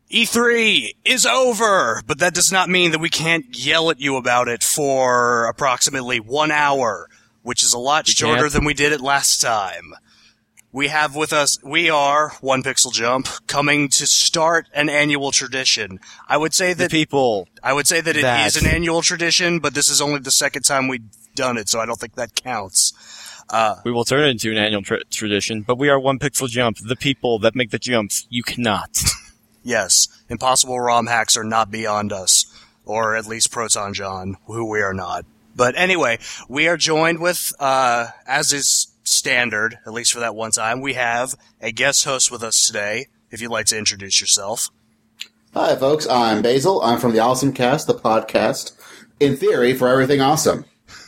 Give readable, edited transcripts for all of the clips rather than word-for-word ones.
E3 is over, but that does not mean that we can't yell at you about it for approximately 1 hour, which is a lot shorter than we did it last time. We have with us, we are One Pixel Jump, coming to start an annual tradition. I would say that it is an annual tradition, but this is only the second time we've done it, so I don't think that counts. We will turn it into an annual tradition, but we are One Pixel Jump, the people that make the jumps. You cannot. Yes, impossible ROM hacks are not beyond us, or at least Proton John, who we are not. But anyway, we are joined with, as is standard, at least for that one time, we have a guest host with us today, if you'd like to introduce yourself. Hi, folks. I'm Basil. I'm from the Awesome Cast, the podcast, in theory, for everything awesome.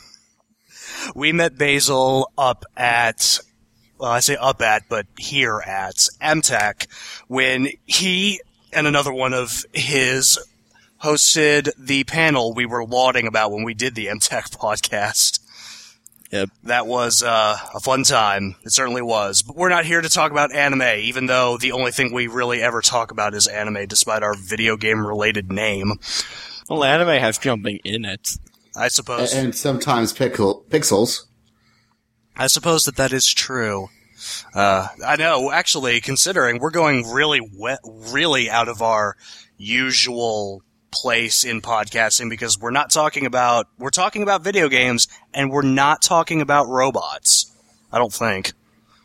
We met Basil up at... well, I say up at, but here at MTech, when he and another one of his hosted the panel we were lauding about when we did the MTech podcast. Yep. That was a fun time. It certainly was. But we're not here to talk about anime, even though the only thing we really ever talk about is anime, despite our video game-related name. Well, anime has jumping in it. I suppose. And sometimes pixels. I suppose that is true. I know, actually, considering we're going really out of our usual place in podcasting, because we're talking about video games, and we're not talking about robots. I don't think.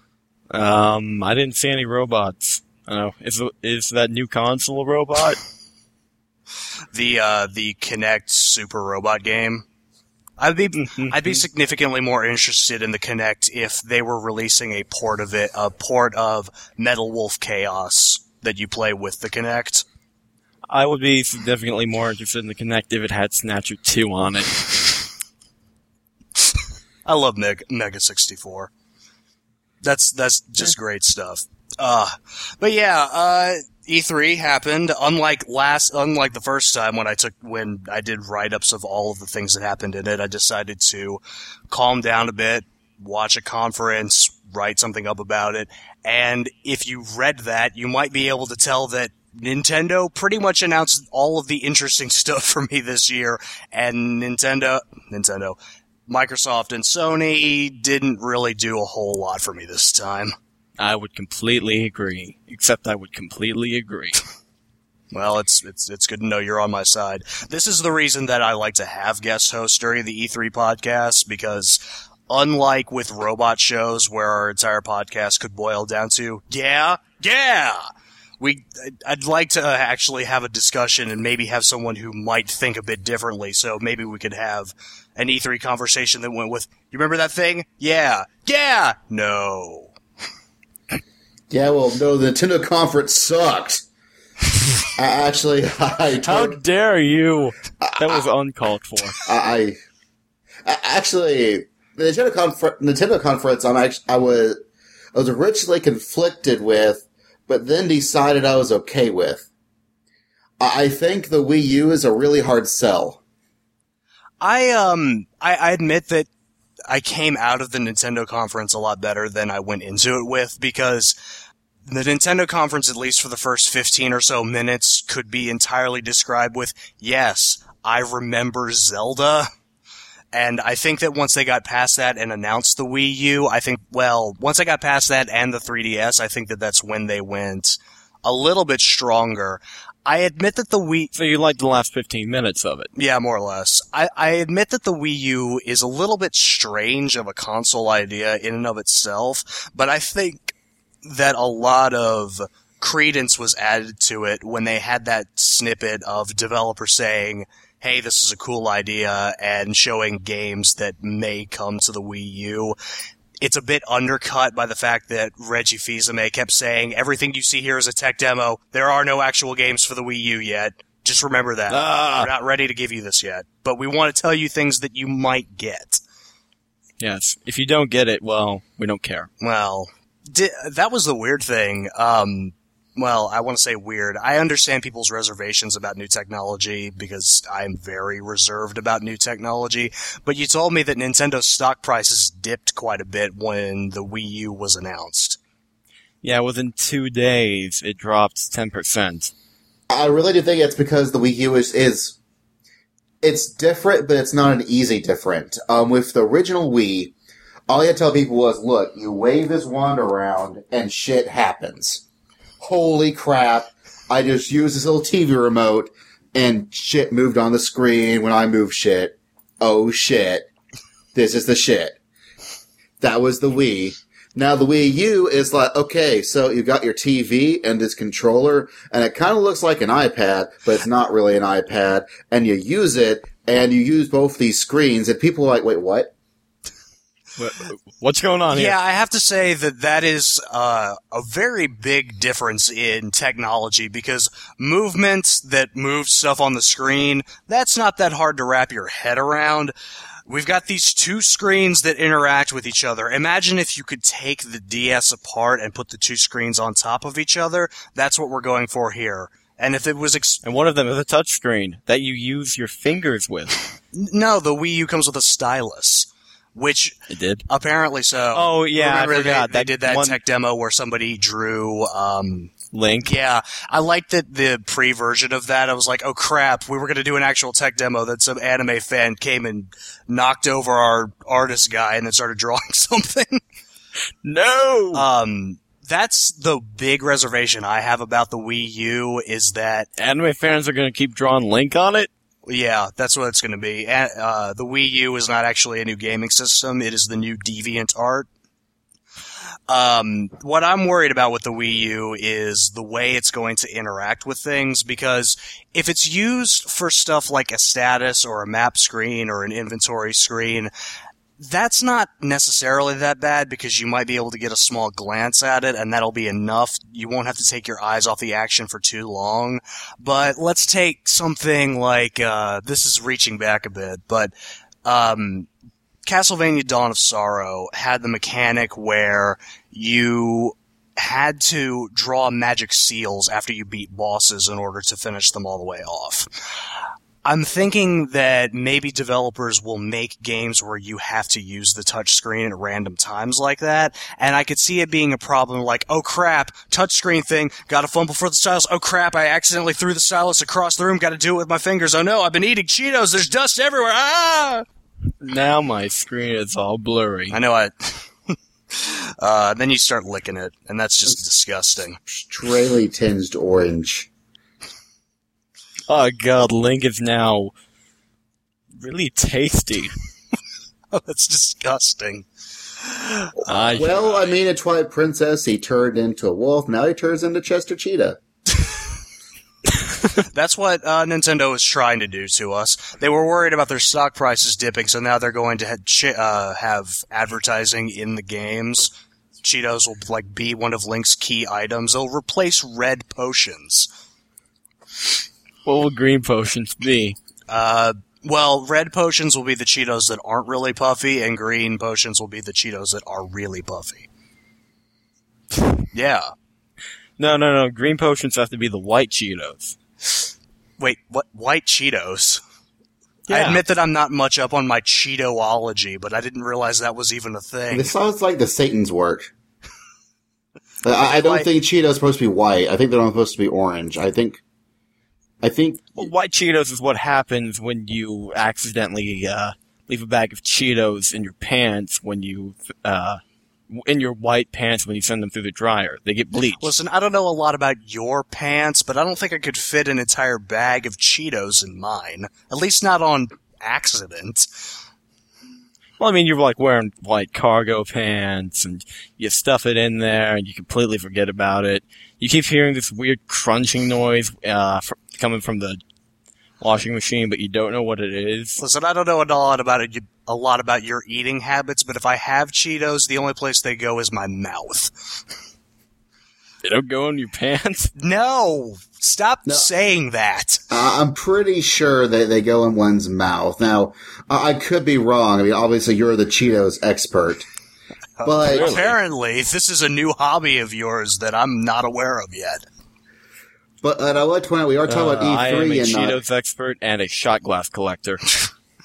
I didn't see any robots. Is that new console a robot? The Kinect Super Robot game. I'd be significantly more interested in the Kinect if they were releasing a port of Metal Wolf Chaos that you play with the Kinect. I would be significantly more interested in the Kinect if it had Snatcher 2 on it. I love Mega 64. That's just great stuff. But yeah, E3 happened. Unlike the first time when I did write-ups of all of the things that happened in it, I decided to calm down a bit, watch a conference, write something up about it, and if you read that, you might be able to tell that Nintendo pretty much announced all of the interesting stuff for me this year, and Microsoft and Sony didn't really do a whole lot for me this time. I would completely agree. Well, it's good to know you're on my side. This is the reason that I like to have guest hosts during the E3 podcast, because unlike with robot shows where our entire podcast could boil down to, yeah, I'd like to actually have a discussion and maybe have someone who might think a bit differently, so maybe we could have an E3 conversation that went with, you remember that thing? Yeah, no. Yeah, well, no, the Nintendo conference sucked. How dare you? That was uncalled for. Actually, the Nintendo conference, I was originally conflicted with, but then decided I was okay with. I think the Wii U is a really hard sell. I admit that I came out of the Nintendo conference a lot better than I went into it with, because the Nintendo conference, at least for the first 15 or so minutes, could be entirely described with, yes, I remember Zelda. And I think that once they got past that and announced the Wii U, once I got past that and the 3DS, I think that that's when they went a little bit stronger. I admit that the Wii... So you liked the last 15 minutes of it? Yeah, more or less. I admit that the Wii U is a little bit strange of a console idea in and of itself, but I think that a lot of credence was added to it when they had that snippet of developers saying, hey, this is a cool idea, and showing games that may come to the Wii U. It's a bit undercut by the fact that Reggie Fils-Aimé kept saying, everything you see here is a tech demo. There are no actual games for the Wii U yet. Just remember that. We're not ready to give you this yet. But we want to tell you things that you might get. Yes. If you don't get it, well, we don't care. Well, that was the weird thing. Well, I want to say weird. I understand people's reservations about new technology because I'm very reserved about new technology, but you told me that Nintendo's stock prices dipped quite a bit when the Wii U was announced. Yeah, within 2 days, it dropped 10%. I really do think it's because the Wii U is it's different, but it's not an easy different. With the original Wii, all you had to tell people was, look, you wave this wand around and shit happens. Holy crap, I just used this little TV remote and shit moved on the screen when I move shit. Oh shit. This is the shit. That was the Wii. Now the Wii U is like, okay, so you got your TV and this controller, and it kind of looks like an iPad, but it's not really an iPad, and you use it, and you use both these screens, and people are like, wait, what? What's going on here? Yeah, I have to say that is a very big difference in technology, because movements that move stuff on the screen, that's not that hard to wrap your head around. We've got these two screens that interact with each other. Imagine if you could take the DS apart and put the two screens on top of each other. That's what we're going for here. And if it was... and one of them is a touchscreen that you use your fingers with. No, the Wii U comes with a stylus. Which... It did? Apparently so. Oh, yeah, Remember I forgot. They did that tech demo where somebody drew... Link. Yeah, I liked that the pre-version of that. I was like, oh crap, we were going to do an actual tech demo that some anime fan came and knocked over our artist guy and then started drawing something. No! That's the big reservation I have about the Wii U, is that... Anime fans are going to keep drawing Link on it? Yeah, that's what it's going to be. The Wii U is not actually a new gaming system. It is the new DeviantArt. What I'm worried about with the Wii U is the way it's going to interact with things, because if it's used for stuff like a status or a map screen or an inventory screen, that's not necessarily that bad, because you might be able to get a small glance at it and that'll be enough. You won't have to take your eyes off the action for too long. But let's take something like, this is reaching back a bit, but, Castlevania Dawn of Sorrow had the mechanic where you had to draw magic seals after you beat bosses in order to finish them all the way off. I'm thinking that maybe developers will make games where you have to use the touchscreen at random times like that, and I could see it being a problem like, oh crap, touchscreen thing, gotta fumble for the stylus, oh crap, I accidentally threw the stylus across the room, gotta do it with my fingers, oh no, I've been eating Cheetos, there's dust everywhere, ah! Now my screen is all blurry. I know then you start licking it, and that's just disgusting. Strangely tinged orange. Oh god, Link is now really tasty. Oh, that's disgusting. Well, I mean, a Twilight Princess, he turned into a wolf, now he turns into Chester Cheetah. That's what Nintendo is trying to do to us. They were worried about their stock prices dipping, so now they're going to have advertising in the games. Cheetos will be one of Link's key items. They'll replace red potions. What will green potions be? Well, red potions will be the Cheetos that aren't really puffy, and green potions will be the Cheetos that are really puffy. Yeah. No. Green potions have to be the white Cheetos. Wait, what? White Cheetos? Yeah. I admit that I'm not much up on my Cheetology, but I didn't realize that was even a thing. This sounds like the Satan's work. I don't think Cheetos are supposed to be white. I think they're supposed to be orange. I think. Well, white Cheetos is what happens when you accidentally leave a bag of Cheetos in your pants when you in your white pants when you send them through the dryer. They get bleached. Listen, I don't know a lot about your pants, but I don't think I could fit an entire bag of Cheetos in mine. At least not on accident. Well, I mean, you're wearing white cargo pants, and you stuff it in there, and you completely forget about it. You keep hearing this weird crunching noise coming from the washing machine, but you don't know what it is. Listen, I don't know a lot about your eating habits, but if I have Cheetos, the only place they go is my mouth. They don't go in your pants? No! Stop saying that. I'm pretty sure that they go in one's mouth. Now, I could be wrong. I mean, obviously you're the Cheetos expert. But apparently, this is a new hobby of yours that I'm not aware of yet. But I would like to point out, we are talking about E3 I am a and Cheetos expert and a shot glass collector.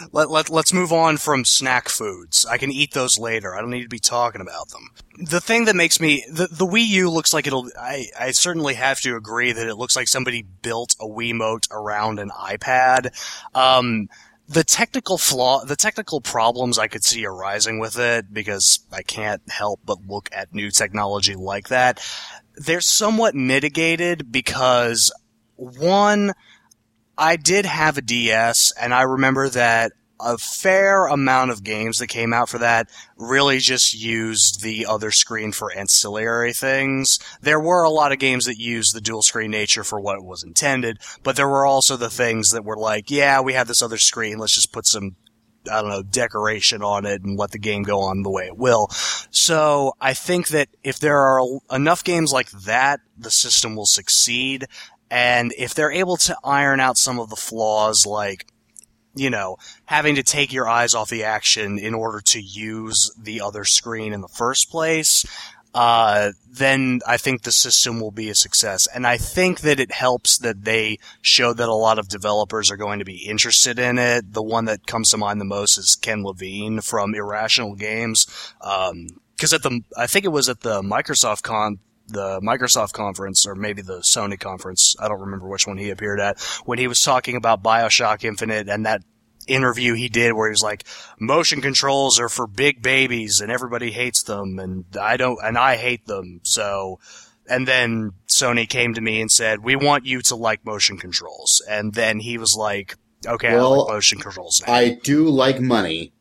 Let's move on from snack foods. I can eat those later. I don't need to be talking about them. The thing that makes me the Wii U looks like it'll. I certainly have to agree that it looks like somebody built a Wiimote around an iPad. The technical problems I could see arising with it, because I can't help but look at new technology like that. They're somewhat mitigated because, one, I did have a DS, and I remember that a fair amount of games that came out for that really just used the other screen for ancillary things. There were a lot of games that used the dual screen nature for what it was intended, but there were also the things that were like, yeah, we have this other screen, let's just put some, I don't know, decoration on it and let the game go on the way it will. So I think that if there are enough games like that, the system will succeed. And if they're able to iron out some of the flaws, like, you know, having to take your eyes off the action in order to use the other screen in the first place, then I think the system will be a success. And I think that it helps that they showed that a lot of developers are going to be interested in it. The one that comes to mind the most is Ken Levine from Irrational Games. Cause I think it was at the Microsoft conference, or maybe the Sony conference, I don't remember which one he appeared at, when he was talking about BioShock Infinite and that interview he did where he was like, motion controls are for big babies and everybody hates them and I hate them. So, and then Sony came to me and said, we want you to like motion controls. And then he was like, okay, well, I like motion controls now. I do like money.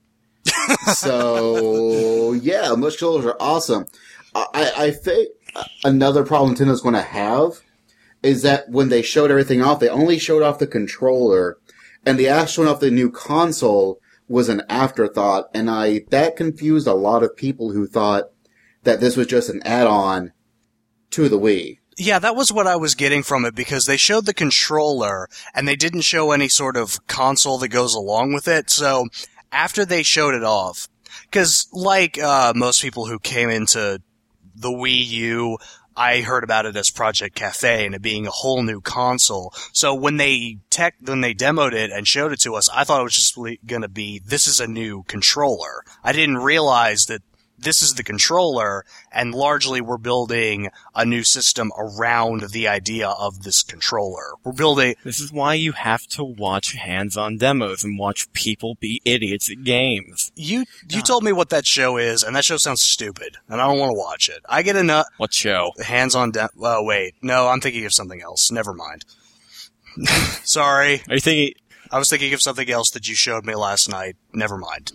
So, yeah, motion controls are awesome. I think another problem Nintendo's going to have is that when they showed everything off, they only showed off the controller, and the actual showing off the new console was an afterthought, and that confused a lot of people who thought that this was just an add-on to the Wii. Yeah, that was what I was getting from it, because they showed the controller, and they didn't show any sort of console that goes along with it, so after they showed it off, because like most people who came into the Wii U, I heard about it as Project Cafe and it being a whole new console. So when they demoed it and showed it to us, I thought it was just going to be, this is a new controller. I didn't realize that this is the controller, and largely we're building a new system around the idea of this controller. This is why you have to watch hands-on demos and watch people be idiots at games. You told me what that show is, and that show sounds stupid, and I don't want to watch it. I get enough. What show? Hands-on oh, wait. No, I'm thinking of something else. Never mind. Sorry. Are you thinking? I was thinking of something else that you showed me last night. Never mind.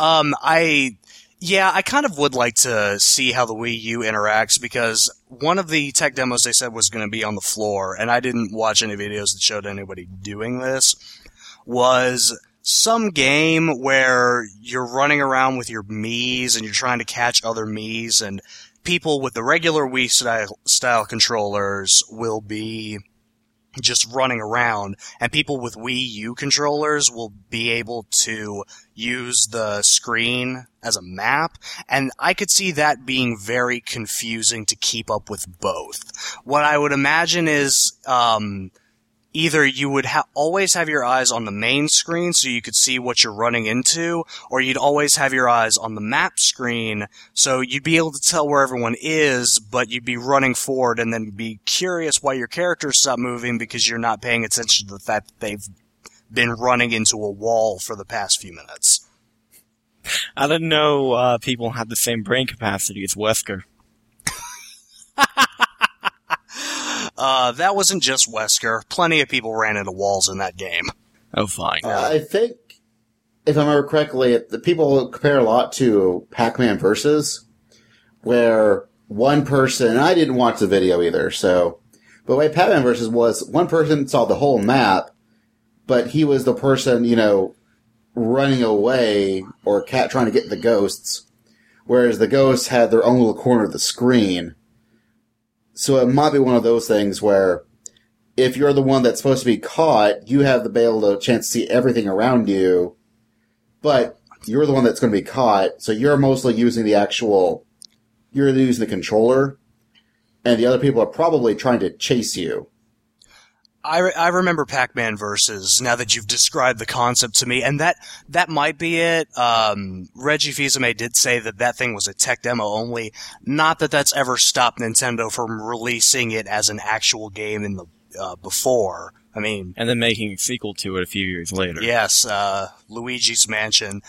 Yeah, I kind of would like to see how the Wii U interacts, because one of the tech demos they said was going to be on the floor, and I didn't watch any videos that showed anybody doing this, was some game where you're running around with your Miis and you're trying to catch other Miis, and people with the regular Wii style controllers will be just running around, and people with Wii U controllers will be able to use the screen as a map, and I could see that being very confusing to keep up with both. What I would imagine is, either you would always have your eyes on the main screen so you could see what you're running into, or you'd always have your eyes on the map screen so you'd be able to tell where everyone is, but you'd be running forward and then be curious why your characters stop moving because you're not paying attention to the fact that they've been running into a wall for the past few minutes. I didn't know people had the same brain capacity as Wesker. That wasn't just Wesker. Plenty of people ran into walls in that game. Oh, fine. I think, if I remember correctly, the people compare a lot to Pac-Man Versus, where one person, and I didn't watch the video either, but the way Pac-Man Versus was, one person saw the whole map, but he was the person, running away or trying to get the ghosts, whereas the ghosts had their own little corner of the screen. So it might be one of those things where if you're the one that's supposed to be caught, you have the chance to see everything around you, but you're the one that's going to be caught, so you're mostly using you're using the controller, and the other people are probably trying to chase you. I remember Pac-Man Versus, now that you've described the concept to me, and that might be it. Reggie Fils-Aimé did say that thing was a tech demo only. Not that that's ever stopped Nintendo from releasing it as an actual game in the before. I mean... And then making a sequel to it a few years later. Yes, Luigi's Mansion.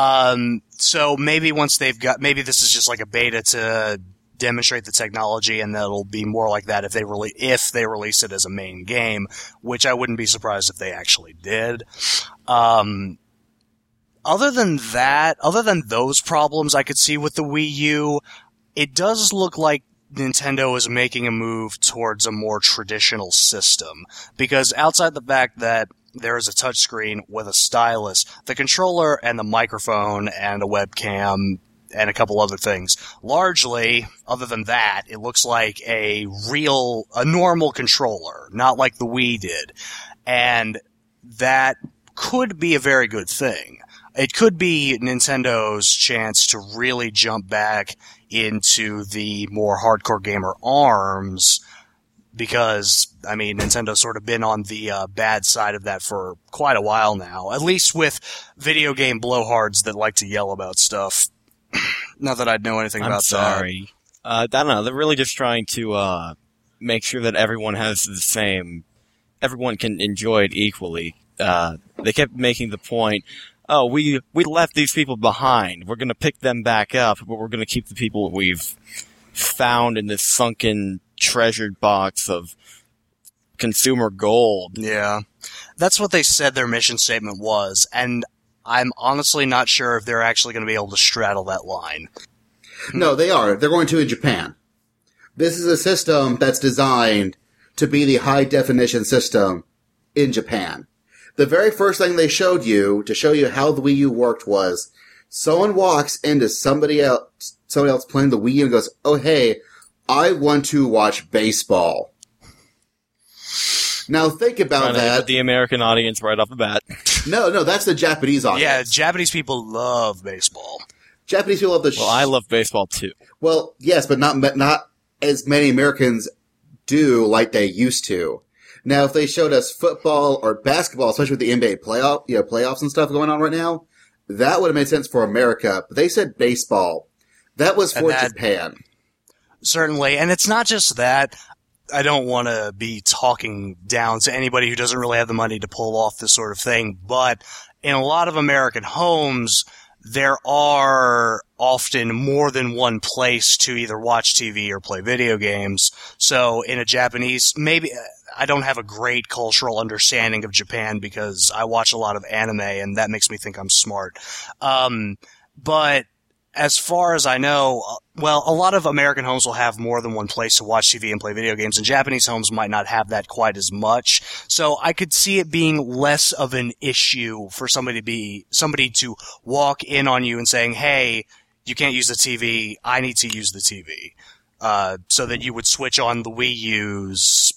So maybe maybe this is just like a beta to demonstrate the technology, and that'll be more like that if they release it as a main game, which I wouldn't be surprised if they actually did. Other than those problems I could see with the Wii U, it does look like Nintendo is making a move towards a more traditional system, because outside the fact that there is a touchscreen with a stylus, the controller and the microphone and a webcam and a couple other things. Largely, other than that, it looks like a normal controller, not like the Wii did. And that could be a very good thing. It could be Nintendo's chance to really jump back into the more hardcore gamer arms, because, I mean, Nintendo's sort of been on the bad side of that for quite a while now, at least with video game blowhards that like to yell about stuff. Not that I'd know anything about that. I'm sorry. I don't know. They're really just trying to make sure that everyone has the same... Everyone can enjoy it equally. They kept making the point, oh, we left these people behind. We're going to pick them back up, but we're going to keep the people we've found in this sunken, treasured box of consumer gold. Yeah. That's what they said their mission statement was, and I'm honestly not sure if they're actually going to be able to straddle that line. No, they are. They're going to in Japan. This is a system that's designed to be the high-definition system in Japan. The very first thing they showed you, to show you how the Wii U worked, was someone walks into somebody else playing the Wii U and goes, oh, hey, I want to watch baseball. Now think about that. The American audience right off the bat. No, that's the Japanese audience. Yeah, Japanese people love baseball. Japanese people love the... Well, I love baseball too. Well, yes, but not as many Americans do like they used to. Now, if they showed us football or basketball, especially with the NBA playoffs and stuff going on right now, that would have made sense for America. But they said baseball. That was for Japan. Certainly, and it's not just that. I don't want to be talking down to anybody who doesn't really have the money to pull off this sort of thing, but in a lot of American homes, there are often more than one place to either watch TV or play video games. So in a Japanese, maybe I don't have a great cultural understanding of Japan because I watch a lot of anime and that makes me think I'm smart. But as far as I know, well, a lot of American homes will have more than one place to watch TV and play video games, and Japanese homes might not have that quite as much. So I could see it being less of an issue for somebody to walk in on you and saying, hey, you can't use the TV, I need to use the TV. So that you would switch on the Wii U's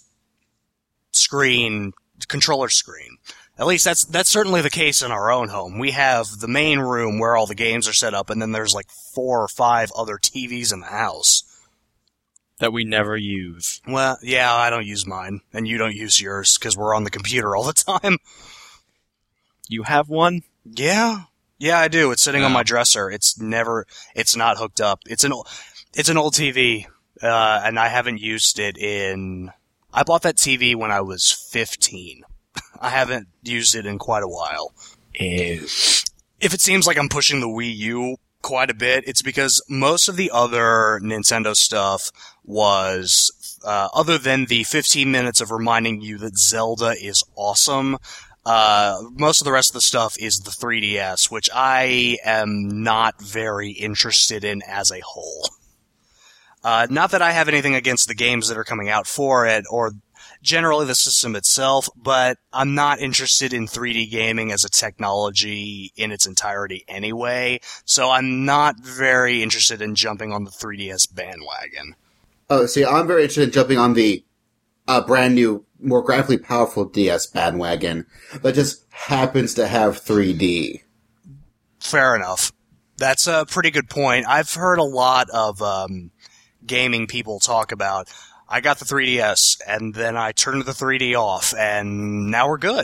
controller screen. At least that's certainly the case in our own home. We have the main room where all the games are set up, and then there's like 4 or 5 other TVs in the house. That we never use. Well, yeah, I don't use mine, and you don't use yours, because we're on the computer all the time. You have one? Yeah, I do. It's sitting on my dresser. It's not hooked up. It's an old TV, and I haven't used it I bought that TV when I was 15. I haven't used it in quite a while. If it seems like I'm pushing the Wii U quite a bit, it's because most of the other Nintendo stuff was, other than the 15 minutes of reminding you that Zelda is awesome, most of the rest of the stuff is the 3DS, which I am not very interested in as a whole. Not that I have anything against the games that are coming out for it, or generally the system itself, but I'm not interested in 3D gaming as a technology in its entirety anyway, so I'm not very interested in jumping on the 3DS bandwagon. Oh, see, I'm very interested in jumping on the brand new, more graphically powerful DS bandwagon that just happens to have 3D. Fair enough. That's a pretty good point. I've heard a lot of gaming people talk about, I got the 3DS, and then I turned the 3D off, and now we're good.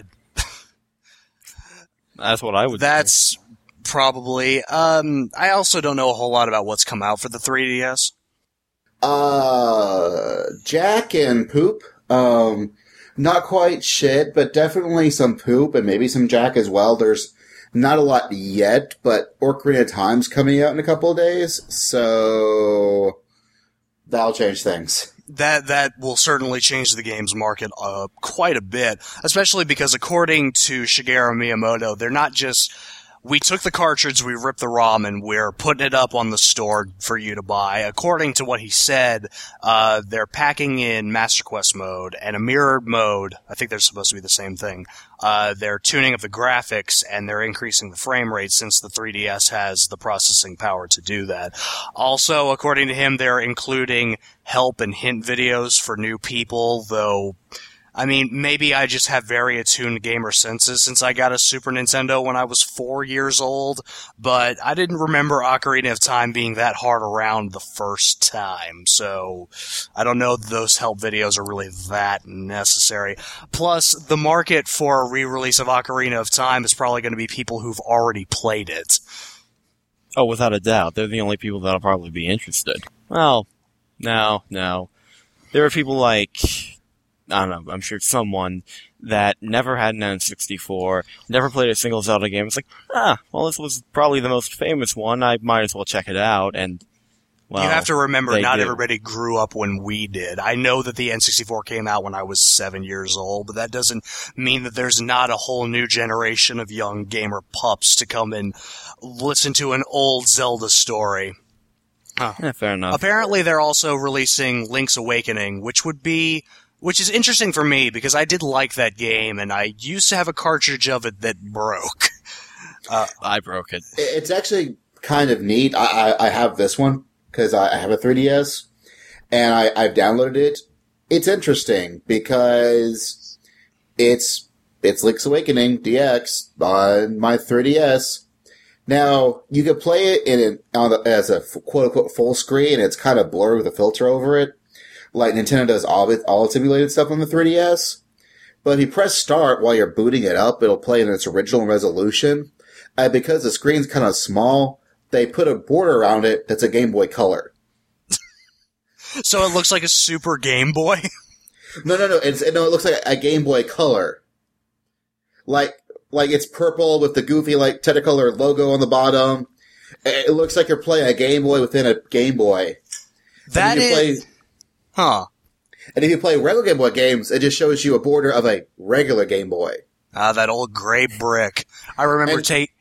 That's what I would That's probably... I also don't know a whole lot about what's come out for the 3DS. Jack and Poop. Not quite shit, but definitely some Poop and maybe some Jack as well. There's not a lot yet, but Ocarina of Time's coming out in a couple of days, so that'll change things. That will certainly change the game's market quite a bit, especially because according to Shigeru Miyamoto, they're not just... We took the cartridge, we ripped the ROM, and we're putting it up on the store for you to buy. According to what he said, they're packing in Master Quest mode and a mirrored mode. I think they're supposed to be the same thing. They're tuning up the graphics, and they're increasing the frame rate since the 3DS has the processing power to do that. Also, according to him, they're including help and hint videos for new people, though... I mean, maybe I just have very attuned gamer senses since I got a Super Nintendo when I was 4 years old, but I didn't remember Ocarina of Time being that hard around the first time, so I don't know that those help videos are really that necessary. Plus, the market for a re-release of Ocarina of Time is probably going to be people who've already played it. Oh, without a doubt. They're the only people that'll probably be interested. Well, no. There are people like... I don't know, I'm sure someone that never had an N64, never played a single Zelda game. It's like, well, this was probably the most famous one. I might as well check it out. And, well, you have to remember, not everybody grew up when we did. I know that the N64 came out when I was 7 years old, but that doesn't mean that there's not a whole new generation of young gamer pups to come and listen to an old Zelda story. Yeah, fair enough. Apparently, they're also releasing Link's Awakening, which is interesting for me, because I did like that game, and I used to have a cartridge of it that broke. I broke it. It's actually kind of neat. I have this one, because I have a 3DS, and I've downloaded it. It's interesting, because it's Link's Awakening DX on my 3DS. Now, you could play it as a quote-unquote full screen, it's kind of blurry with a filter over it. Like Nintendo does all its simulated stuff on the 3DS. But if you press start while you're booting it up, it'll play in its original resolution. Because the screen's kind of small, they put a border around it that's a Game Boy Color. So it looks like a Super Game Boy? No, it looks like a Game Boy Color. Like it's purple with the goofy, Technicolor logo on the bottom. It looks like you're playing a Game Boy within a Game Boy. That is... Huh. And if you play regular Game Boy games, it just shows you a border of a regular Game Boy. That old gray brick. I remember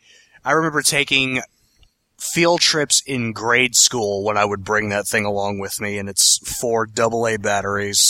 taking field trips in grade school when I would bring that thing along with me, and it's 4 AA batteries.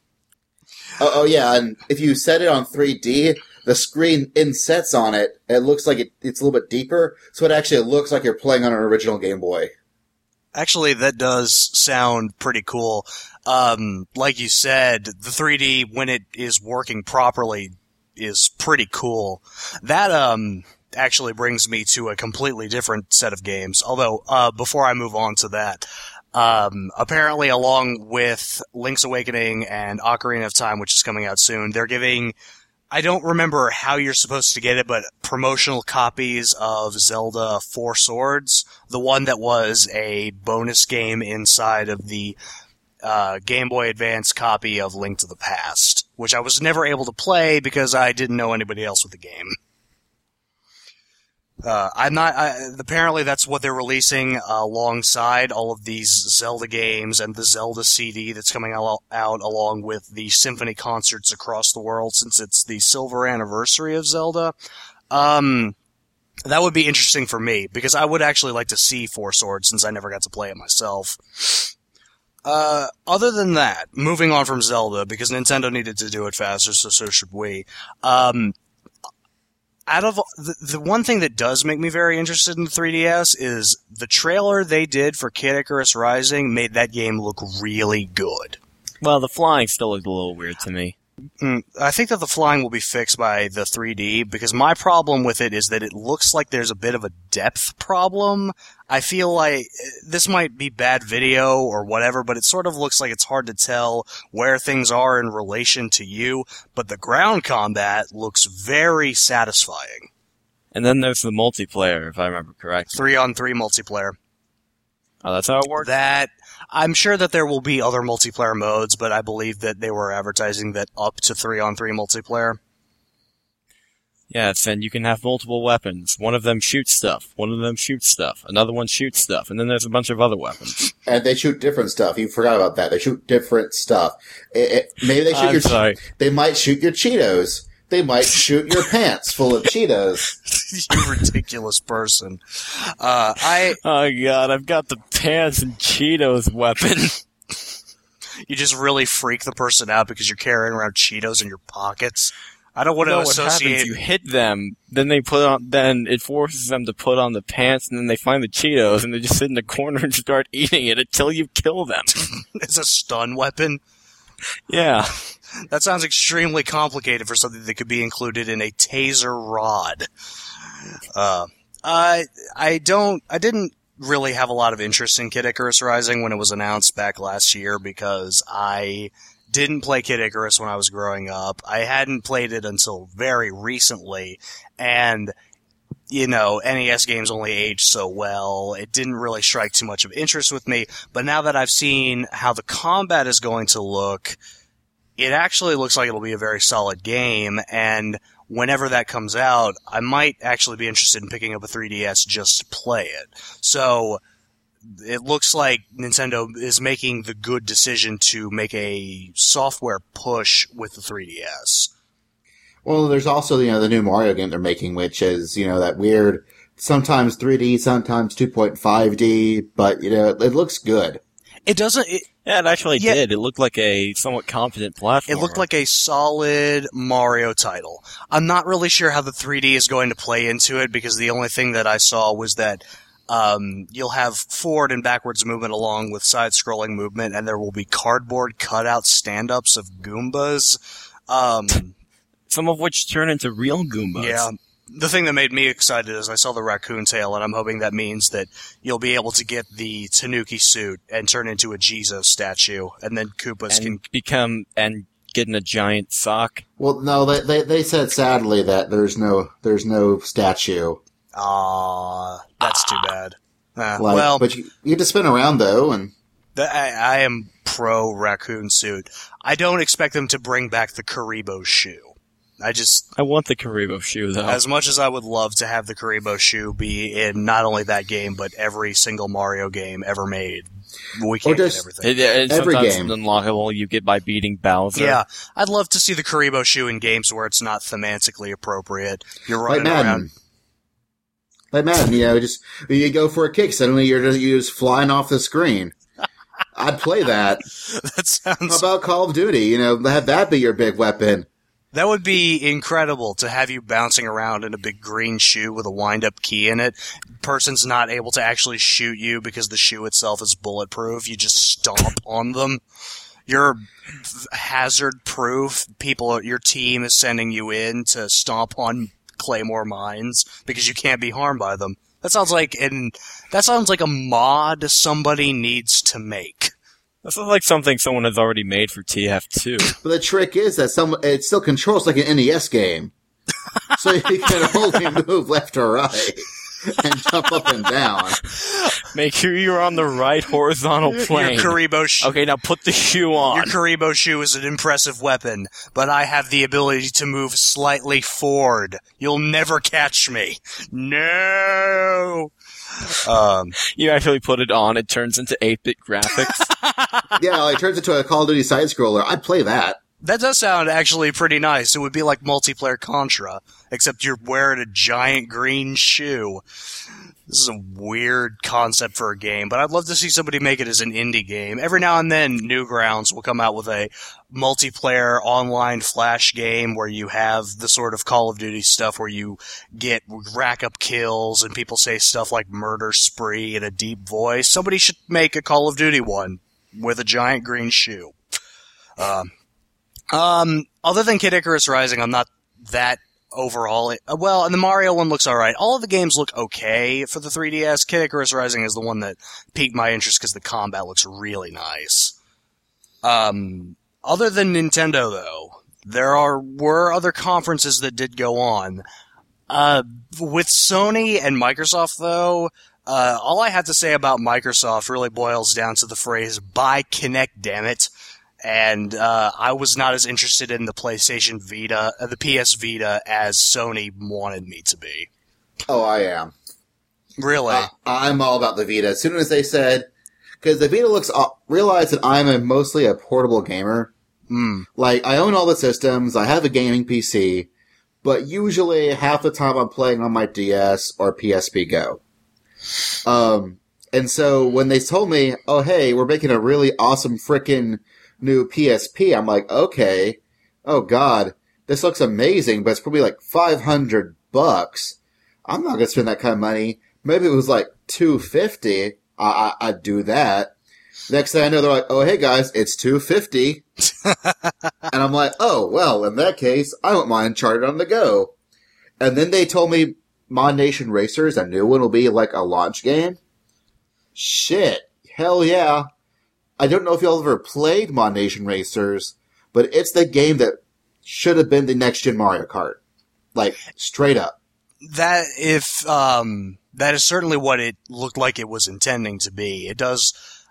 Oh yeah, and if you set it on 3D, the screen insets on it. It looks like it's a little bit deeper, so it looks like you're playing on an original Game Boy. Actually, that does sound pretty cool. Like you said, the 3D, when it is working properly, is pretty cool. That, actually brings me to a completely different set of games. Although, before I move on to that, apparently along with Link's Awakening and Ocarina of Time, which is coming out soon, they're giving... I don't remember how you're supposed to get it, but promotional copies of Zelda Four Swords, the one that was a bonus game inside of the Game Boy Advance copy of Link to the Past, which I was never able to play because I didn't know anybody else with the game. Apparently that's what they're releasing alongside all of these Zelda games and the Zelda CD that's coming out along with the symphony concerts across the world, since it's the silver anniversary of Zelda. That would be interesting for me, because I would actually like to see Four Swords since I never got to play it myself. Other than that, moving on from Zelda, because Nintendo needed to do it faster, so should we. Out of the one thing that does make me very interested in the 3DS is the trailer they did for Kid Icarus Rising made that game look really good. Well, the flying still looked a little weird to me. I think that the flying will be fixed by the 3D, because my problem with it is that it looks like there's a bit of a depth problem. I feel like this might be bad video or whatever, but it sort of looks like it's hard to tell where things are in relation to you, but the ground combat looks very satisfying. And then there's the multiplayer, if I remember correctly. 3-on-3 multiplayer. Oh, that's how it works? That, I'm sure that there will be other multiplayer modes, but I believe that they were advertising that up to 3-on-3 multiplayer. Yes, and you can have multiple weapons. One of them shoots stuff. One of them shoots stuff. Another one shoots stuff. And then there's a bunch of other weapons. And they shoot different stuff. You forgot about that. They shoot different stuff. Maybe they shoot sorry. They might shoot your Cheetos. They might shoot your pants full of Cheetos. You ridiculous person. Oh god, I've got the pants and Cheetos weapon. You just really freak the person out because you're carrying around Cheetos in your pockets. I don't want to What happens, associate. you hit them, then then it forces them to put on the pants, and then they find the Cheetos, and they just sit in the corner and start eating it until you kill them. It's a stun weapon. Yeah. That sounds extremely complicated for something that could be included in a taser rod. I didn't really have a lot of interest in Kid Icarus Rising when it was announced back last year because I didn't play Kid Icarus when I was growing up. I hadn't played it until very recently, and NES games only age so well. It didn't really strike too much of interest with me, but now that I've seen how the combat is going to look, it actually looks like it'll be a very solid game, and whenever that comes out, I might actually be interested in picking up a 3DS just to play it. So, it looks like Nintendo is making the good decision to make a software push with the 3DS. Well, there's also, the new Mario game they're making, which is, that weird, sometimes 3D, sometimes 2.5D, but, it looks good. It doesn't... Yeah, it actually did. It looked like a somewhat competent platform. It looked like a solid Mario title. I'm not really sure how the 3D is going to play into it, because the only thing that I saw was that you'll have forward and backwards movement along with side-scrolling movement, and there will be cardboard cutout stand-ups of Goombas. Some of which turn into real Goombas. Yeah. The thing that made me excited is I saw the raccoon tail, and I'm hoping that means that you'll be able to get the Tanuki suit and turn into a Jesus statue, and then Koopas can become and get in a giant sock. Well, no, they said sadly that there's no statue. That's too bad. But you get to spin around though, and I am pro raccoon suit. I don't expect them to bring back the Karibo shoe. I want the Karibo shoe, though. As much as I would love to have the Karibo shoe be in not only that game, but every single Mario game ever made. We can't get everything. Every sometimes game. It's unlockable you get by beating Bowser. Yeah, I'd love to see the Karibo shoe in games where it's not thematically appropriate. You're running like Madden. around. Like Madden, you go for a kick, suddenly you're just flying off the screen. I'd play that. That sounds... How about Call of Duty? Have that be your big weapon. That would be incredible to have you bouncing around in a big green shoe with a wind-up key in it. Person's not able to actually shoot you because the shoe itself is bulletproof. You just stomp on them. You're hazard-proof. Your team is sending you in to stomp on Claymore mines because you can't be harmed by them. That sounds like a mod somebody needs to make. This is like something someone has already made for TF2. But the trick is that it still controls like an NES game. So you can only move left or right and jump up and down. Make sure you're on the right horizontal plane. Your Karibo shoe. Okay, now put the shoe on. Your Karibo shoe is an impressive weapon, but I have the ability to move slightly forward. You'll never catch me. No! You actually put it on, it turns into 8-bit graphics. Yeah, it turns into a Call of Duty side-scroller. I'd play that. That does sound actually pretty nice. It would be like multiplayer Contra, except you're wearing a giant green shoe. This is a weird concept for a game, but I'd love to see somebody make it as an indie game. Every now and then, Newgrounds will come out with a multiplayer online flash game where you have the sort of Call of Duty stuff where you rack up kills and people say stuff like murder spree in a deep voice. Somebody should make a Call of Duty one with a giant green shoe. Other than Kid Icarus Rising, I'm not that overall. Well, and the Mario one looks alright. All of the games look okay for the 3DS. Kid Icarus Rising is the one that piqued my interest because the combat looks really nice. Other than Nintendo, though, were other conferences that did go on. With Sony and Microsoft, though, all I have to say about Microsoft really boils down to the phrase, buy Kinect, damn it. And I was not as interested in the PlayStation Vita, the PS Vita, as Sony wanted me to be. Oh, I am. Really? I'm all about the Vita. As soon as they said, because the Vita realized that I'm mostly a portable gamer. Like, I own all the systems, I have a gaming PC, but usually half the time I'm playing on my DS or PSP Go. And so when they told me, oh hey, we're making a really awesome frickin' new PSP, I'm like, okay, oh god, this looks amazing, but it's probably like $500. I'm not gonna spend that kind of money. Maybe it was like $250. I'd do that. Next thing I know, they're like, oh hey guys, it's $250. And I'm like, oh well, in that case, I don't mind Uncharted on the go. And then they told me Mod Nation Racers, a new one, will be like a launch game. Shit, hell yeah. I don't know if y'all ever played Mod Nation Racers, but it's the game that should have been the next gen Mario Kart. Like, straight up. That is certainly what it looked like it was intending to be. It does.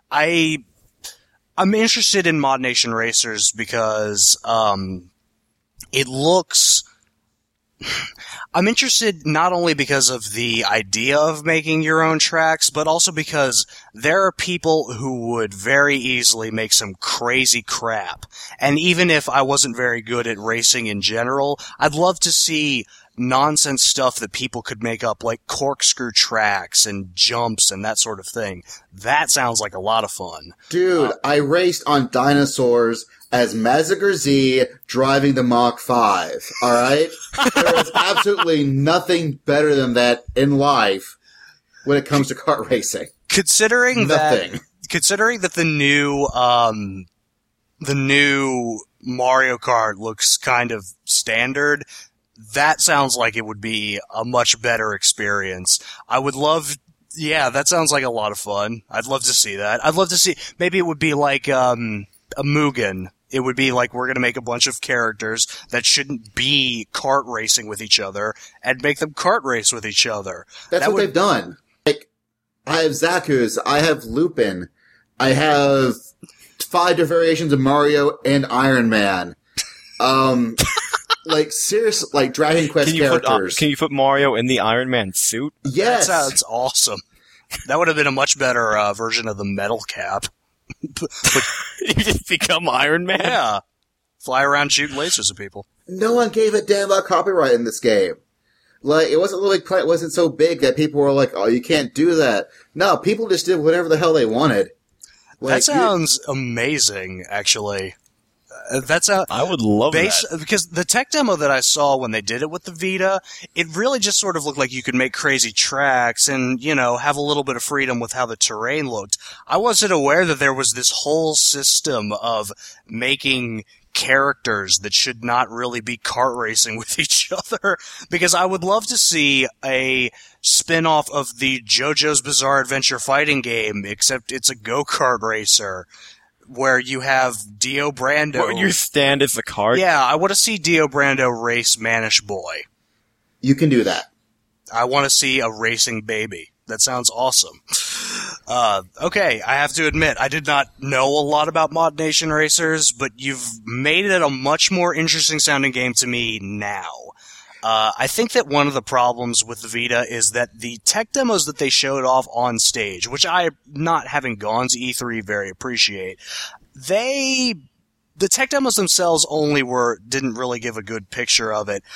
I'm interested in Mod Nation Racers because it looks. I'm interested not only because of the idea of making your own tracks, but also because there are people who would very easily make some crazy crap. And even if I wasn't very good at racing in general, I'd love to see nonsense stuff that people could make up, like corkscrew tracks and jumps and that sort of thing. That sounds like a lot of fun. Dude, I raced on dinosaurs as Mazinger Z driving the Mach 5, alright? There is absolutely nothing better than that in life when it comes to kart racing. Considering that the new Mario Kart looks kind of standard, that sounds like it would be a much better experience. That sounds like a lot of fun. I'd love to see that. I'd love to see, maybe it would be like, a Mugen. It would be like, we're gonna make a bunch of characters that shouldn't be kart racing with each other and make them kart race with each other. That's what they've done. Like, I have Zaku's, I have Lupin, I have 5 different variations of Mario and Iron Man. Like, seriously, like Dragon Quest characters. Can you put Mario in the Iron Man suit? Yes! That sounds awesome. That would have been a much better version of the metal cap. But you just become Iron Man? Yeah. Fly around shooting lasers at people. No one gave a damn about copyright in this game. Like, it wasn't like it wasn't so big that people were like, oh, you can't do that. No, people just did whatever the hell they wanted. Like, that sounds amazing, actually. I would love that. Because the tech demo that I saw when they did it with the Vita, it really just sort of looked like you could make crazy tracks and, have a little bit of freedom with how the terrain looked. I wasn't aware that there was this whole system of making characters that should not really be kart racing with each other, because I would love to see a spin-off of the JoJo's Bizarre Adventure fighting game, except it's a go-kart racer, where you have Dio Brando. What, you stand as the kart? Yeah, I want to see Dio Brando race Manish Boy. You can do that. I want to see a racing baby. That sounds awesome. Okay, I have to admit, I did not know a lot about Mod Nation Racers, but you've made it a much more interesting sounding game to me now. I think that one of the problems with the Vita is that the tech demos that they showed off on stage, which I, not having gone to E3, very appreciate, the tech demos themselves didn't really give a good picture of it.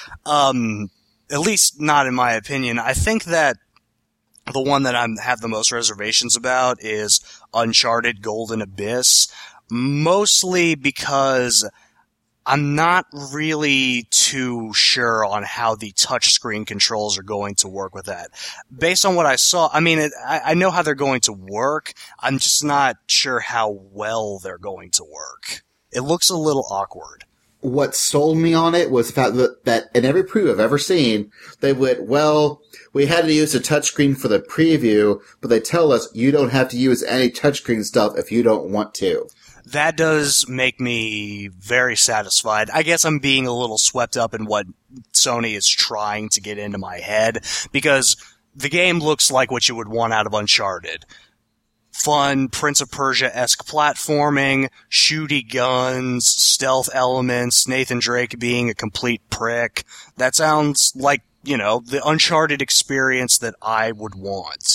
At least not in my opinion. I think that the one that I have the most reservations about is Uncharted Golden Abyss, mostly because I'm not really too sure on how the touchscreen controls are going to work with that. Based on what I saw, I know how they're going to work. I'm just not sure how well they're going to work. It looks a little awkward. what sold me on it was the fact that in every preview I've ever seen, they went, well, we had to use a touchscreen for the preview, but they tell us you don't have to use any touchscreen stuff if you don't want to. That does make me very satisfied. I guess I'm being a little swept up in what Sony is trying to get into my head, because the game looks like what you would want out of Uncharted. Fun, Prince of Persia-esque platforming, shooty guns, stealth elements, Nathan Drake being a complete prick. That sounds like, the Uncharted experience that I would want.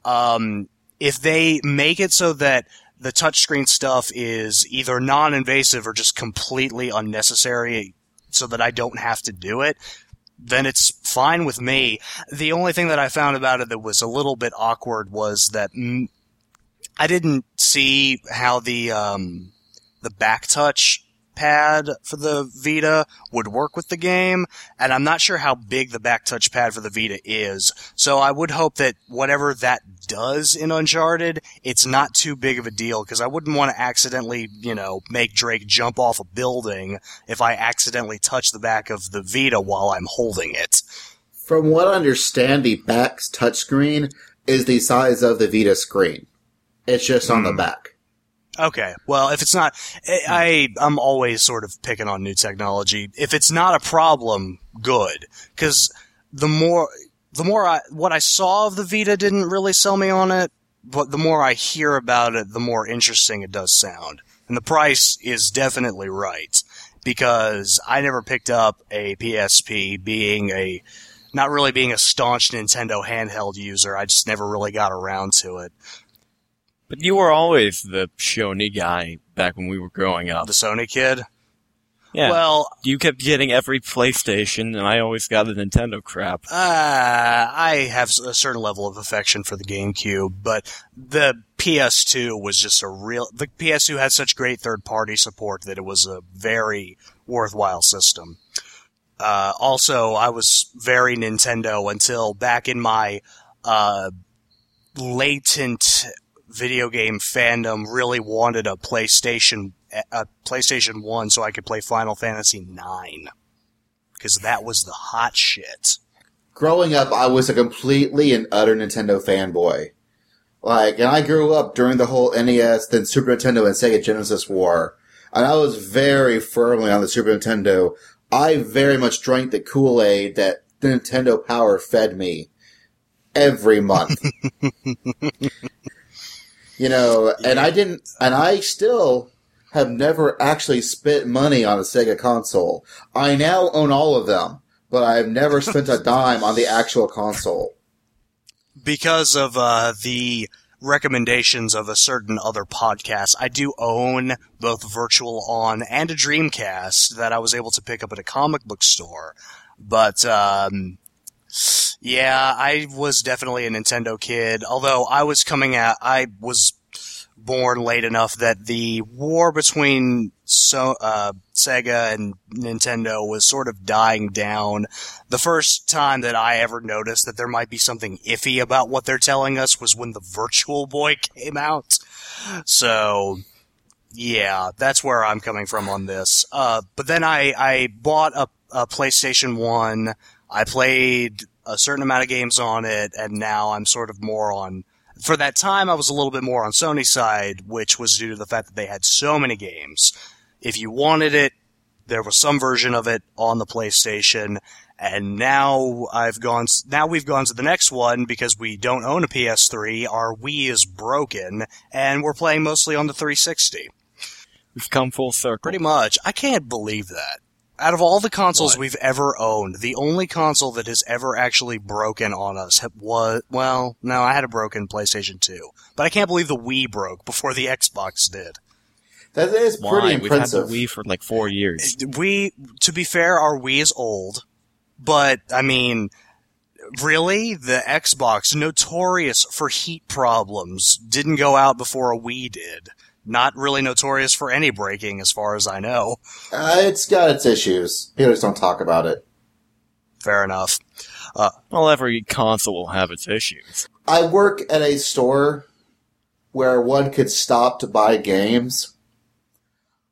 If they make it so that the touchscreen stuff is either non-invasive or just completely unnecessary so that I don't have to do it, then it's fine with me. The only thing that I found about it that was a little bit awkward was that I didn't see how the back touch pad for the Vita would work with the game, and I'm not sure how big the back touch pad for the Vita is. So I would hope that whatever that does in Uncharted, it's not too big of a deal, because I wouldn't want to accidentally, make Drake jump off a building if I accidentally touch the back of the Vita while I'm holding it. From what I understand, the back's touchscreen is the size of the Vita screen. It's just on the back. Okay, well, if it's not, I'm always sort of picking on new technology. If it's not a problem, good. Because what I saw of the Vita didn't really sell me on it, but the more I hear about it, the more interesting it does sound. And the price is definitely right, because I never picked up a PSP not really being a staunch Nintendo handheld user. I just never really got around to it. But you were always the Sony guy back when we were growing up. The Sony kid? Yeah. Well, you kept getting every PlayStation, and I always got the Nintendo crap. I have a certain level of affection for the GameCube, but the PS2 was just the PS2 had such great third-party support that it was a very worthwhile system. Also, I was very Nintendo until back in my latent video game fandom really wanted a PlayStation 1 so I could play Final Fantasy IX, because that was the hot shit. Growing up, I was a completely and utter Nintendo fanboy. And I grew up during the whole NES, then Super Nintendo and Sega Genesis war, and I was very firmly on the Super Nintendo. I very much drank the Kool-Aid that the Nintendo Power fed me every month. And I still have never actually spent money on a Sega console. I now own all of them, but I've never spent a dime on the actual console. Because of the recommendations of a certain other podcast, I do own both Virtual On and a Dreamcast that I was able to pick up at a comic book store. But, yeah, I was definitely a Nintendo kid, although I was born late enough that the war between Sega and Nintendo was sort of dying down. The first time that I ever noticed that there might be something iffy about what they're telling us was when the Virtual Boy came out. So, yeah, that's where I'm coming from on this. But then I bought a PlayStation 1. I played a certain amount of games on it, and now I'm sort of more on... For that time, I was a little bit more on Sony's side, which was due to the fact that they had so many games. If you wanted it, there was some version of it on the PlayStation, and now we've gone to the next one because we don't own a PS3, our Wii is broken, and we're playing mostly on the 360. We've come full circle. Pretty much. I can't believe that. Out of all the consoles we've ever owned, the only console that has ever actually broken on us was... Well, no, I had a broken PlayStation 2. But I can't believe the Wii broke before the Xbox did. That is pretty impressive. We've had the Wii for like 4 years. To be fair, our Wii is old. But, I mean, really? The Xbox, notorious for heat problems, didn't go out before a Wii did. Not really notorious for any breaking, as far as I know. It's got its issues. People just don't talk about it. Fair enough. Well, every console will have its issues. I work at a store where one could stop to buy games.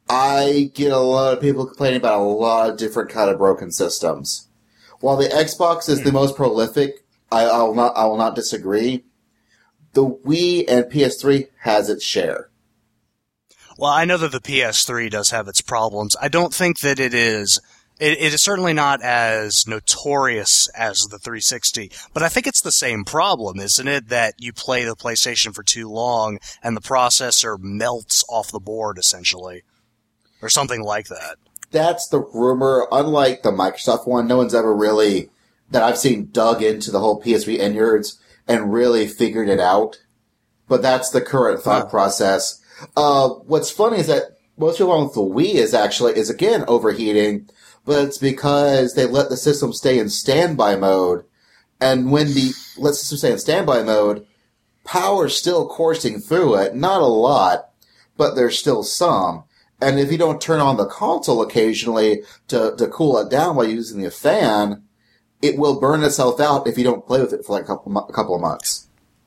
I get a lot of people complaining about a lot of different kind of broken systems. While the Xbox is the most prolific, I will not disagree. The Wii and PS3 has its share. Well, I know that the PS3 does have its problems. I don't think that it is. It is certainly not as notorious as the 360, but I think it's the same problem, isn't it? That you play the PlayStation for too long and the processor melts off the board, essentially. Or something like that. That's the rumor. Unlike the Microsoft one, no one's ever really, that I've seen, dug into the whole PS3 innards and really figured it out. But that's the current thought process. What's funny is that most people with the Wii is again overheating, but it's because they let the system stay in standby mode. And when let the system stay in standby mode, power's still coursing through it. Not a lot, but there's still some. And if you don't turn on the console occasionally to cool it down while using the fan, it will burn itself out if you don't play with it for like a couple of months.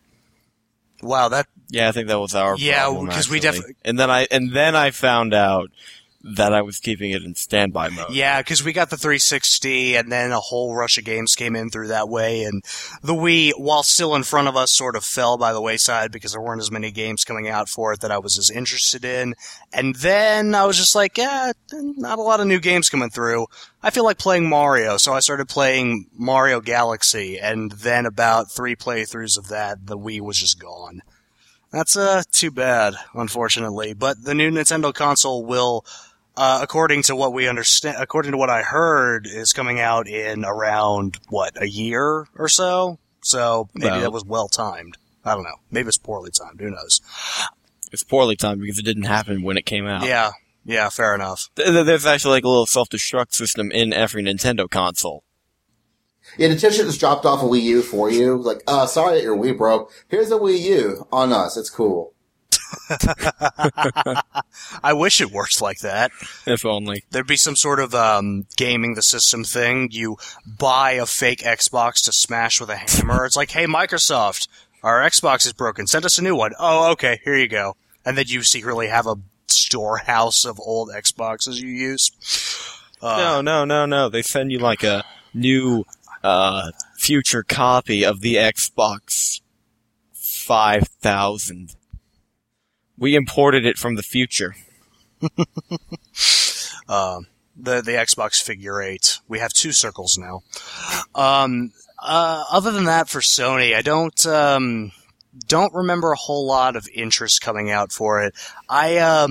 Wow, Yeah, I think that was our problem, because we actually. And then I found out that I was keeping it in standby mode. Yeah, because we got the 360, and then a whole rush of games came in through that way, and the Wii, while still in front of us, sort of fell by the wayside because there weren't as many games coming out for it that I was as interested in. And then I was just like, not a lot of new games coming through. I feel like playing Mario, so I started playing Mario Galaxy, and then about 3 playthroughs of that, the Wii was just gone. That's too bad, unfortunately. But the new Nintendo console will, according to what I heard, is coming out in around, a year or so? So maybe that was well timed. I don't know. Maybe it's poorly timed. Who knows? It's poorly timed because it didn't happen when it came out. Yeah, fair enough. There's actually like a little self-destruct system in every Nintendo console. Yeah, Nintendo just dropped off a Wii U for you. Like, sorry that your Wii broke. Here's a Wii U on us. It's cool. I wish it worked like that. If only. There'd be some sort of gaming the system thing. You buy a fake Xbox to smash with a hammer. It's like, hey, Microsoft, our Xbox is broken. Send us a new one. Oh, okay, here you go. And then you secretly have a storehouse of old Xboxes you use. No. They send you like a new future copy of the Xbox 5000. We imported it from the future. The Xbox Figure 8. We have 2 circles now. Other than that, for Sony, I don't remember a whole lot of interest coming out for it. I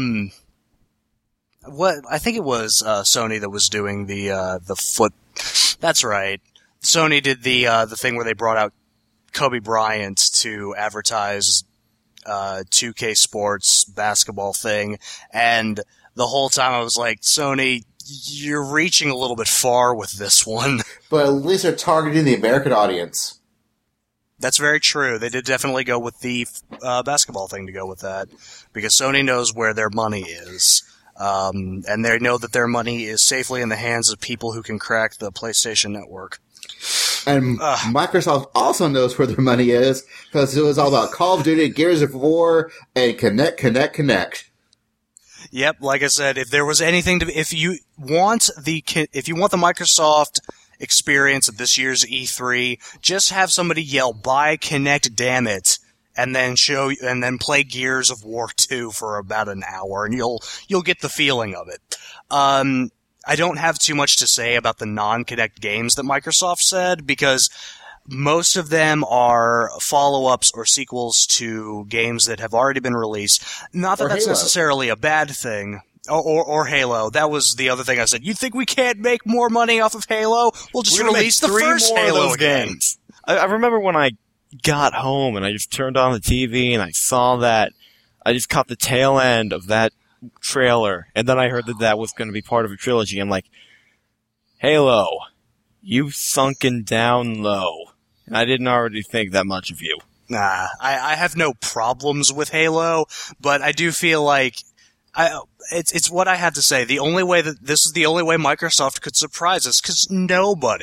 think it was Sony that was doing the foot. That's right. Sony did the thing where they brought out Kobe Bryant to advertise 2K Sports basketball thing, and the whole time I was like, Sony, you're reaching a little bit far with this one. But at least they're targeting the American audience. That's very true. They did definitely go with the basketball thing to go with that, because Sony knows where their money is. And they know that their money is safely in the hands of people who can crack the PlayStation Network. And Microsoft also knows where their money is, because it was all about Call of Duty, Gears of War, and Connect. Yep, like I said, if there was anything if you want the Microsoft experience at this year's E3, just have somebody yell, "Buy Connect, damn it," and then play Gears of War 2 for about an hour, and you'll get the feeling of it. I don't have too much to say about the non-Kinect games that Microsoft said, because most of them are follow-ups or sequels to games that have already been released. Not that that's necessarily a bad thing. Or Halo. That was the other thing I said. You think we can't make more money off of Halo? We'll just release the first Halo games. I remember when I got home and I just turned on the TV and I saw that. I just caught the tail end of that trailer, and then I heard that was going to be part of a trilogy. I'm like, Halo, you've sunken down low. And I didn't already think that much of you. Nah, I have no problems with Halo, but I do feel like it's what I have to say. The only way this is the only way Microsoft could surprise us, because nobody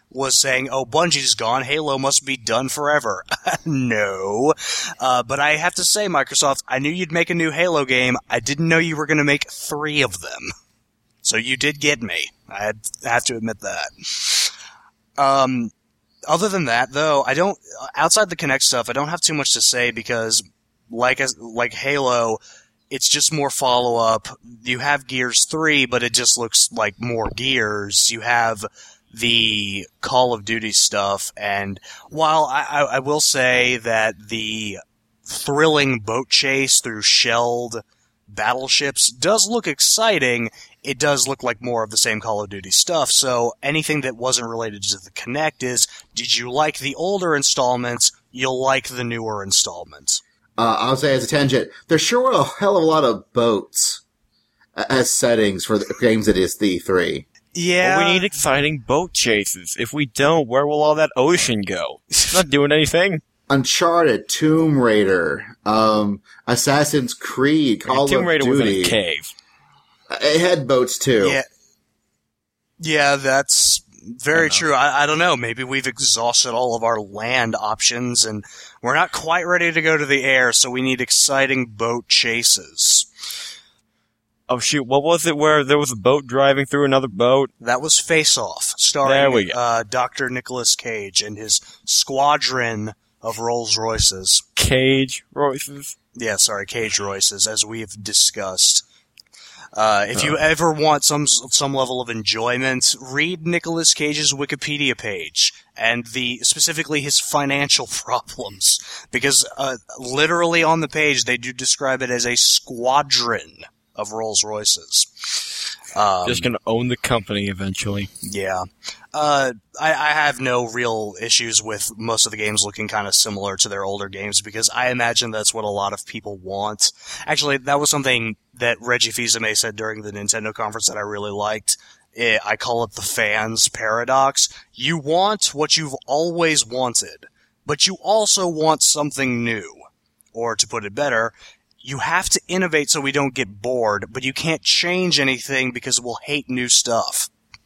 was saying, oh, Bungie's gone, Halo must be done forever. No. But I have to say, Microsoft, I knew you'd make a new Halo game. I didn't know you were going to make 3 of them. So you did get me. I have to admit that. Other than that, though, outside the Kinect stuff, I don't have too much to say because, like Halo, it's just more follow-up. You have Gears 3, but it just looks like more Gears. You have the Call of Duty stuff, and while I will say that the thrilling boat chase through shelled battleships does look exciting, it does look like more of the same Call of Duty stuff, so anything that wasn't related to the Kinect is, did you like the older installments? You'll like the newer installments. I'll say as a tangent, there sure were a hell of a lot of boats as settings for the games that is the 3. Yeah. Well, we need exciting boat chases. If we don't, where will all that ocean go? It's not doing anything. Uncharted, Tomb Raider, Assassin's Creed, Call of Duty. Tomb Raider was in a cave. It had boats too. Yeah, that's very true. I don't know. Maybe we've exhausted all of our land options and we're not quite ready to go to the air, so we need exciting boat chases. Oh shoot, what was it where there was a boat driving through another boat? That was Face Off, starring Dr. Nicolas Cage and his squadron of Rolls Royces. Cage Royces? Yeah, sorry, Cage Royces, as we've discussed. If you ever want some level of enjoyment, read Nicolas Cage's Wikipedia page and specifically his financial problems, because literally on the page they do describe it as a squadron of Rolls Royces. Just gonna own the company eventually. Yeah. I have no real issues with most of the games looking kind of similar to their older games because I imagine that's what a lot of people want. Actually, that was something that Reggie Fils-Aimé said during the Nintendo conference that I really liked. I call it the fans paradox. You want what you've always wanted, but you also want something new. Or to put it better, you have to innovate so we don't get bored, but you can't change anything because we'll hate new stuff.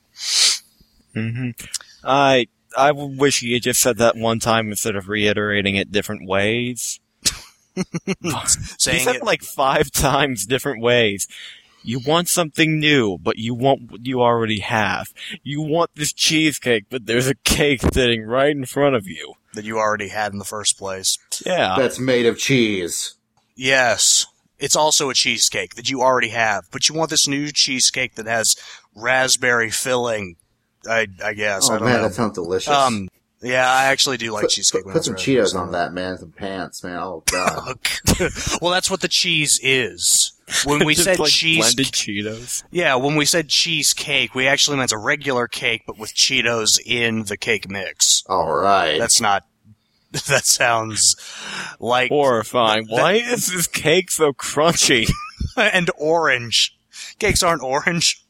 Mm-hmm. I wish he had just said that one time instead of reiterating it different ways. He said it like 5 times different ways. You want something new, but you want what you already have. You want this cheesecake, but there's a cake sitting right in front of you. That you already had in the first place. Yeah. That's made of cheese. Yes. It's also a cheesecake that you already have, but you want this new cheesecake that has raspberry filling, I guess. Oh, I don't man, know. that sounds delicious. Yeah, I actually do like cheesecake. Put some Cheetos on that, man. Some pants, man. Oh, God. Well, that's what the cheese is. When we said like cheese... blended Cheetos. Yeah, when we said cheesecake, we actually meant a regular cake, but with Cheetos in the cake mix. All right. That's not... That sounds like... Horrifying. Why is this cake so crunchy? And orange. Cakes aren't orange.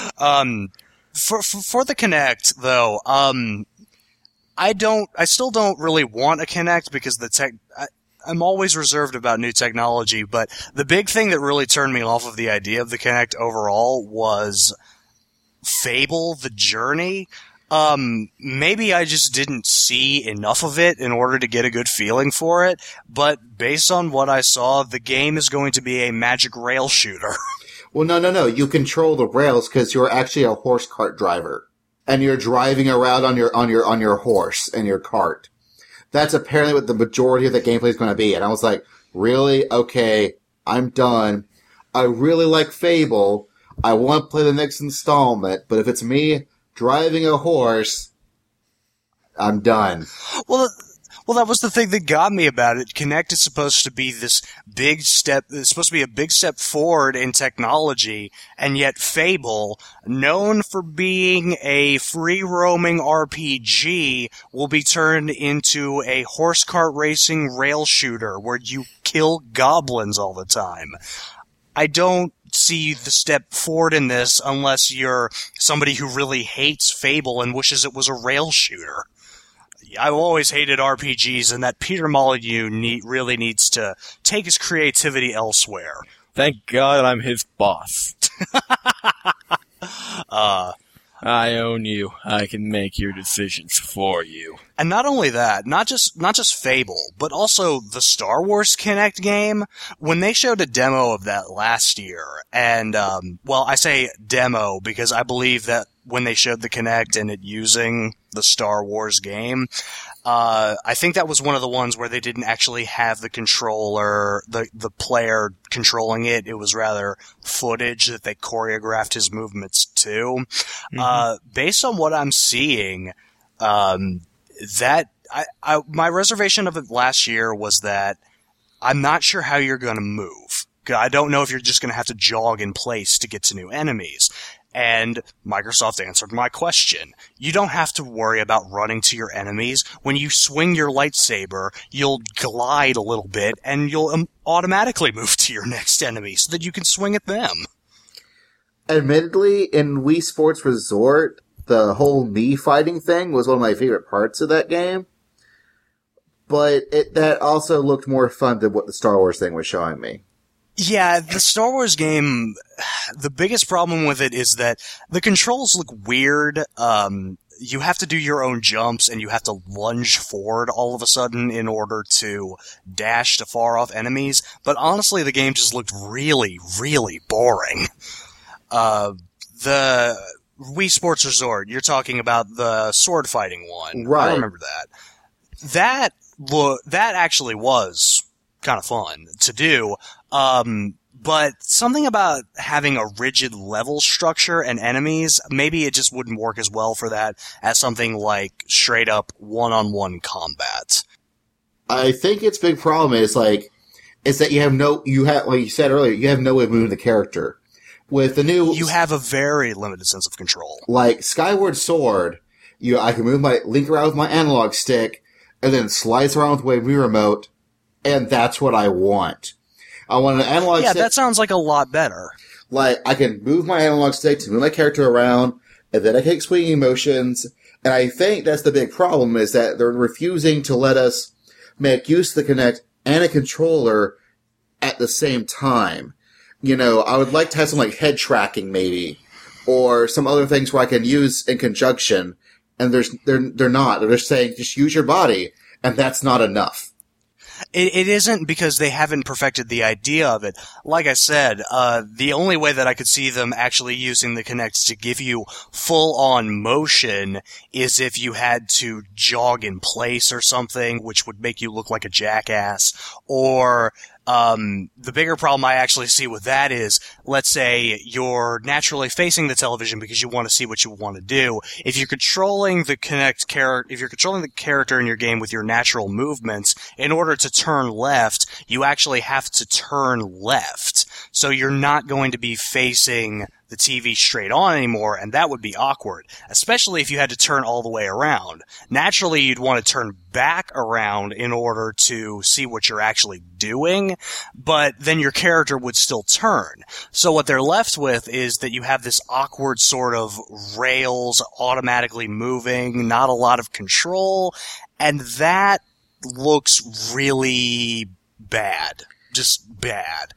For the Kinect, though, I still don't really want a Kinect because I'm always reserved about new technology, but the big thing that really turned me off of the idea of the Kinect overall was Fable: The Journey. Maybe I just didn't see enough of it in order to get a good feeling for it, but based on what I saw, the game is going to be a magic rail shooter. Well, no. You control the rails because you're actually a horse cart driver. And you're driving around on your horse and your cart. That's apparently what the majority of the gameplay is going to be. And I was like, really? Okay, I'm done. I really like Fable. I want to play the next installment, but if it's me driving a horse, I'm done. Well, that was the thing that got me about it. Kinect is supposed to be this big step, it's supposed to be a big step forward in technology, and yet Fable, known for being a free-roaming RPG, will be turned into a horse cart racing rail shooter where you kill goblins all the time. I don't see the step forward in this unless you're somebody who really hates Fable and wishes it was a rail shooter. I've always hated RPGs, and that Peter Molyneux really needs to take his creativity elsewhere. Thank God I'm his boss. I own you. I can make your decisions for you. And not only that, not just Fable, but also the Star Wars Kinect game. When they showed a demo of that last year, and well, I say demo because I believe that when they showed the Kinect and it using the Star Wars game, I think that was one of the ones where they didn't actually have the controller, the player controlling it. It was rather footage that they choreographed his movements to. Based on what I'm seeing, that my reservation of it last year was that I'm not sure how you're going to move. I don't know if you're just going to have to jog in place to get to new enemies. And Microsoft answered my question. You don't have to worry about running to your enemies. When you swing your lightsaber, you'll glide a little bit, and you'll automatically move to your next enemy so that you can swing at them. Admittedly, in Wii Sports Resort, the whole Mii fighting thing was one of my favorite parts of that game. But that also looked more fun than what the Star Wars thing was showing me. Yeah, the Star Wars game, the biggest problem with it is that the controls look weird. You have to do your own jumps, and you have to lunge forward all of a sudden in order to dash to far-off enemies. But honestly, the game just looked really, really boring. The Wii Sports Resort, you're talking about the sword fighting one. Right. I remember that. That actually was kind of fun to do. But something about having a rigid level structure and enemies, maybe it just wouldn't work as well for that as something like straight up one-on-one combat. I think its big problem is that you have like you said earlier, you have no way of moving the character. With the new, you have a very limited sense of control. Like Skyward Sword, I can move my Link around with my analog stick, and then slice around with my Wii remote, and that's what I want. I want an analog stick. Yeah, that sounds like a lot better. Like, I can move my analog stick to move my character around, and then I can take swinging motions, and I think that's the big problem, is that they're refusing to let us make use of the Kinect and a controller at the same time. I would like to have some, head tracking, maybe, or some other things where I can use in conjunction, and they're not. They're just saying, just use your body, and that's not enough. It isn't because they haven't perfected the idea of it. Like I said, the only way that I could see them actually using the Kinect to give you full-on motion is if you had to jog in place or something, which would make you look like a jackass, or the bigger problem I actually see with that is, let's say you're naturally facing the television because you want to see what you want to do. If you're controlling the character in your game with your natural movements, in order to turn left, you actually have to turn left. So you're not going to be facing the TV straight on anymore, and that would be awkward, especially if you had to turn all the way around. Naturally, you'd want to turn back around in order to see what you're actually doing, but then your character would still turn. So what they're left with is that you have this awkward sort of rails automatically moving, not a lot of control, and that looks really bad. Just bad.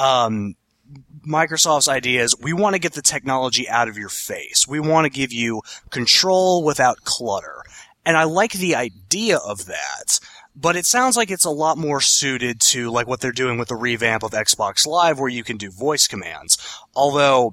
Microsoft's idea is, we want to get the technology out of your face. We want to give you control without clutter. And I like the idea of that, but it sounds like it's a lot more suited to what they're doing with the revamp of Xbox Live, where you can do voice commands. Although,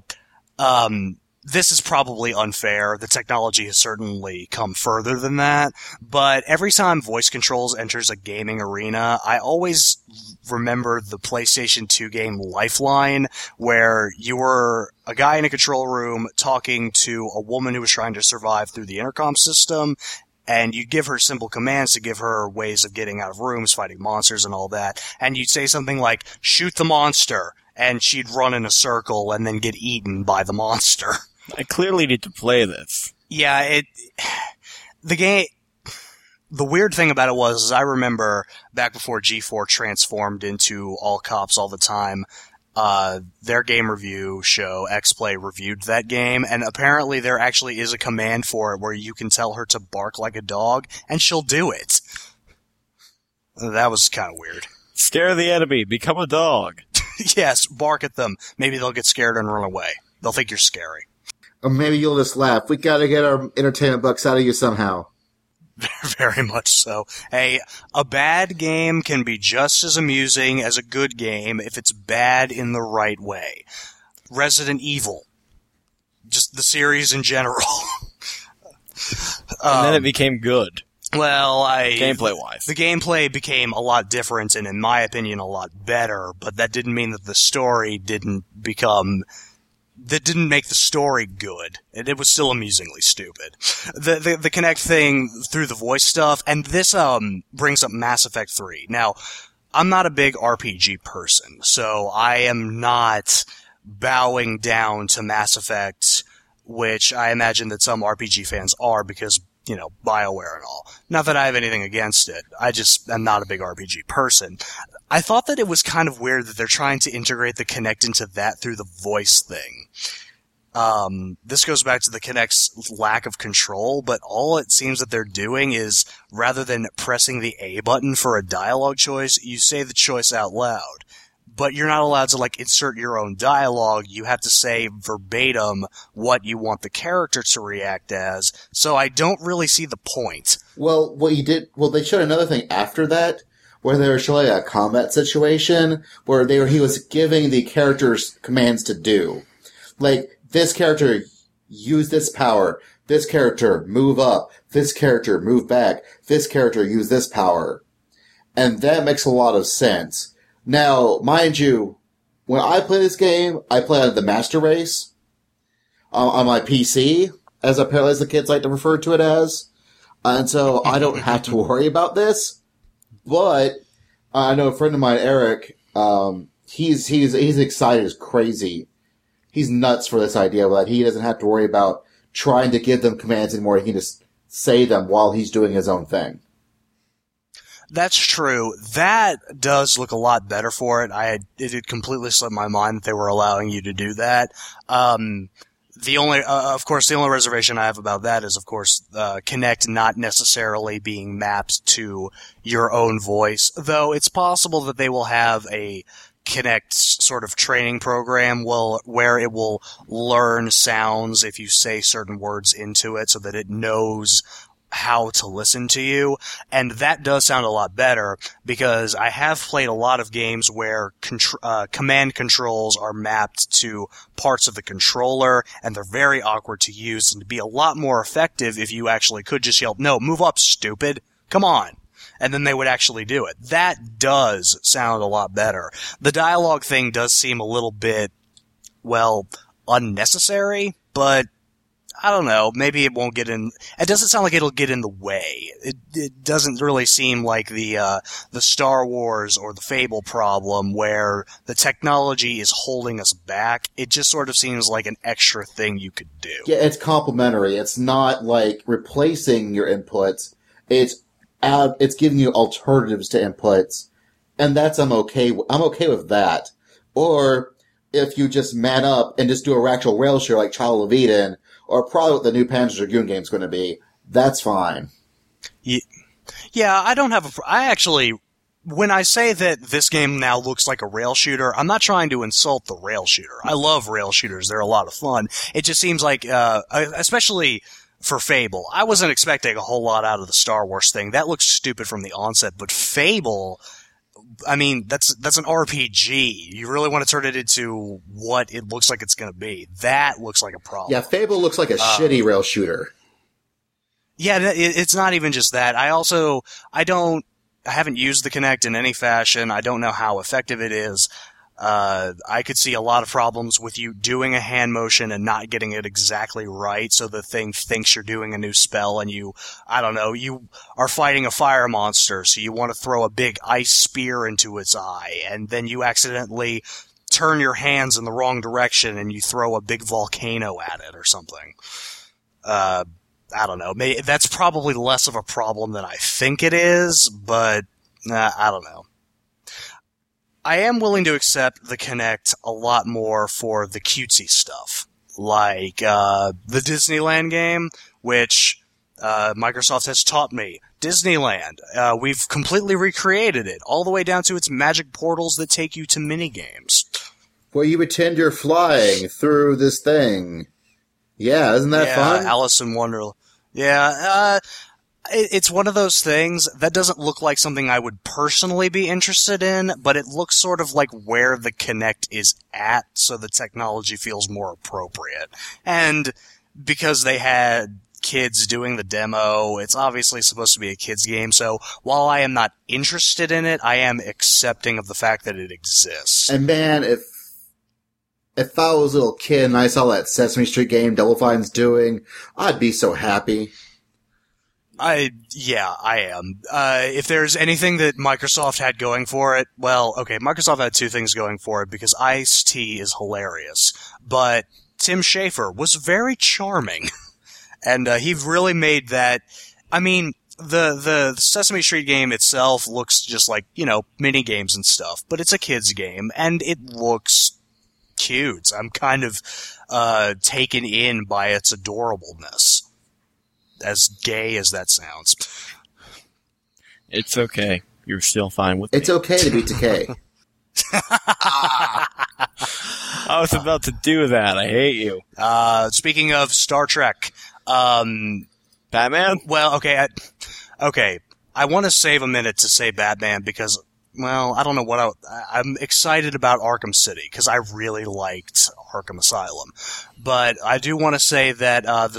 this is probably unfair. The technology has certainly come further than that. But every time voice controls enters a gaming arena, I always remember the PlayStation 2 game Lifeline, where you were a guy in a control room talking to a woman who was trying to survive through the intercom system, and you'd give her simple commands to give her ways of getting out of rooms, fighting monsters and all that. And you'd say something like, shoot the monster, and she'd run in a circle and then get eaten by the monster. I clearly need to play this. Yeah, the weird thing about it was, I remember back before G4 transformed into All Cops All the Time, their game review show, X-Play, reviewed that game, and apparently there actually is a command for it where you can tell her to bark like a dog, and she'll do it. That was kind of weird. Scare the enemy, become a dog. Yes, bark at them. Maybe they'll get scared and run away. They'll think you're scary. Or maybe you'll just laugh. We gotta get our entertainment bucks out of you somehow. Very much so. A bad game can be just as amusing as a good game if it's bad in the right way. Resident Evil. Just the series in general. And then it became good. Well, Gameplay-wise. The gameplay became a lot different and, in my opinion, a lot better, but that didn't mean that the story didn't make the story good. It was still amusingly stupid. The Kinect thing through the voice stuff, and this brings up Mass Effect 3. Now, I'm not a big RPG person, so I am not bowing down to Mass Effect, which I imagine that some RPG fans are because, BioWare and all. Not that I have anything against it. I just am not a big RPG person. I thought that it was kind of weird that they're trying to integrate the Kinect into that through the voice thing. This goes back to the Kinect's lack of control, but all it seems that they're doing is, rather than pressing the A button for a dialogue choice, you say the choice out loud. But you're not allowed to, insert your own dialogue. You have to say verbatim what you want the character to react as, so I don't really see the point. Well, they showed another thing after that, where they were showing a combat situation, where he was giving the characters commands to do. Like, this character, use this power. This character, move up. This character, move back. This character, use this power. And that makes a lot of sense. Now, mind you, when I play this game, I play on the Master Race, on my PC, as the kids like to refer to it as. And so I don't have to worry about this. But I know a friend of mine, Eric, he's excited as crazy. He's nuts for this idea that he doesn't have to worry about trying to give them commands anymore. He can just say them while he's doing his own thing. That's true. That does look a lot better for it. It had completely slipped my mind that they were allowing you to do that. The only reservation I have about that is, of course, Kinect not necessarily being mapped to your own voice, though it's possible that they will have a Kinect sort of training program where it will learn sounds if you say certain words into it so that it knows how to listen to you, and that does sound a lot better because I have played a lot of games where command controls are mapped to parts of the controller, and they're very awkward to use, and to be a lot more effective if you actually could just yell, "No, move up, stupid! Come on!" And then they would actually do it. That does sound a lot better. The dialogue thing does seem a little bit, unnecessary, but I don't know, maybe it won't get in. It doesn't sound like it'll get in the way. It doesn't really seem like the Star Wars or the Fable problem where the technology is holding us back. It just sort of seems like an extra thing you could do. Yeah, it's complementary. It's not like replacing your inputs. It's giving you alternatives to inputs, and I'm okay with that. Or if you just man up and just do a actual rail share like Child of Eden, or probably what the new Panzer Dragoon game is going to be, that's fine. Yeah, I don't have when I say that this game now looks like a rail shooter, I'm not trying to insult the rail shooter. I love rail shooters. They're a lot of fun. It just seems like, especially for Fable, I wasn't expecting a whole lot out of the Star Wars thing. That looks stupid from the onset, but Fable, I mean, that's an RPG. You really want to turn it into what it looks like it's going to be. That looks like a problem. Yeah, Fable looks like a shitty rail shooter. Yeah, it's not even just that. I haven't used the Kinect in any fashion. I don't know how effective it is. I could see a lot of problems with you doing a hand motion and not getting it exactly right, so the thing thinks you're doing a new spell, and you are fighting a fire monster, so you want to throw a big ice spear into its eye, and then you accidentally turn your hands in the wrong direction and you throw a big volcano at it or something. I don't know. That's probably less of a problem than I think it is, but I don't know. I am willing to accept the Kinect a lot more for the cutesy stuff, like the Disneyland game, which Microsoft has taught me. Disneyland, we've completely recreated it, all the way down to its magic portals that take you to minigames. Where you pretend you're flying through this thing. Yeah, isn't that fun? Alice in Wonderland. Yeah, it's one of those things that doesn't look like something I would personally be interested in, but it looks sort of like where the Kinect is at, so the technology feels more appropriate. And because they had kids doing the demo, it's obviously supposed to be a kids game, so while I am not interested in it, I am accepting of the fact that it exists. And man, if I was a little kid and I saw that Sesame Street game Double Fine's doing, I'd be so happy. I am. If there's anything that Microsoft had going for it, well, okay, Microsoft had two things going for it, because Ice-T is hilarious, but Tim Schafer was very charming. And he really made that. I mean, the Sesame Street game itself looks just like, mini games and stuff, but it's a kids game, and it looks cute. I'm kind of taken in by its adorableness, as gay as that sounds. It's okay. You're still fine with It's me. okay to be Takei. I was about to do that. I hate you. Speaking of Star Trek, Batman? well, okay, I want to save a minute to say Batman because, well, I don't know what I'm excited about Arkham City because I really liked Arkham Asylum, but I do want to say that the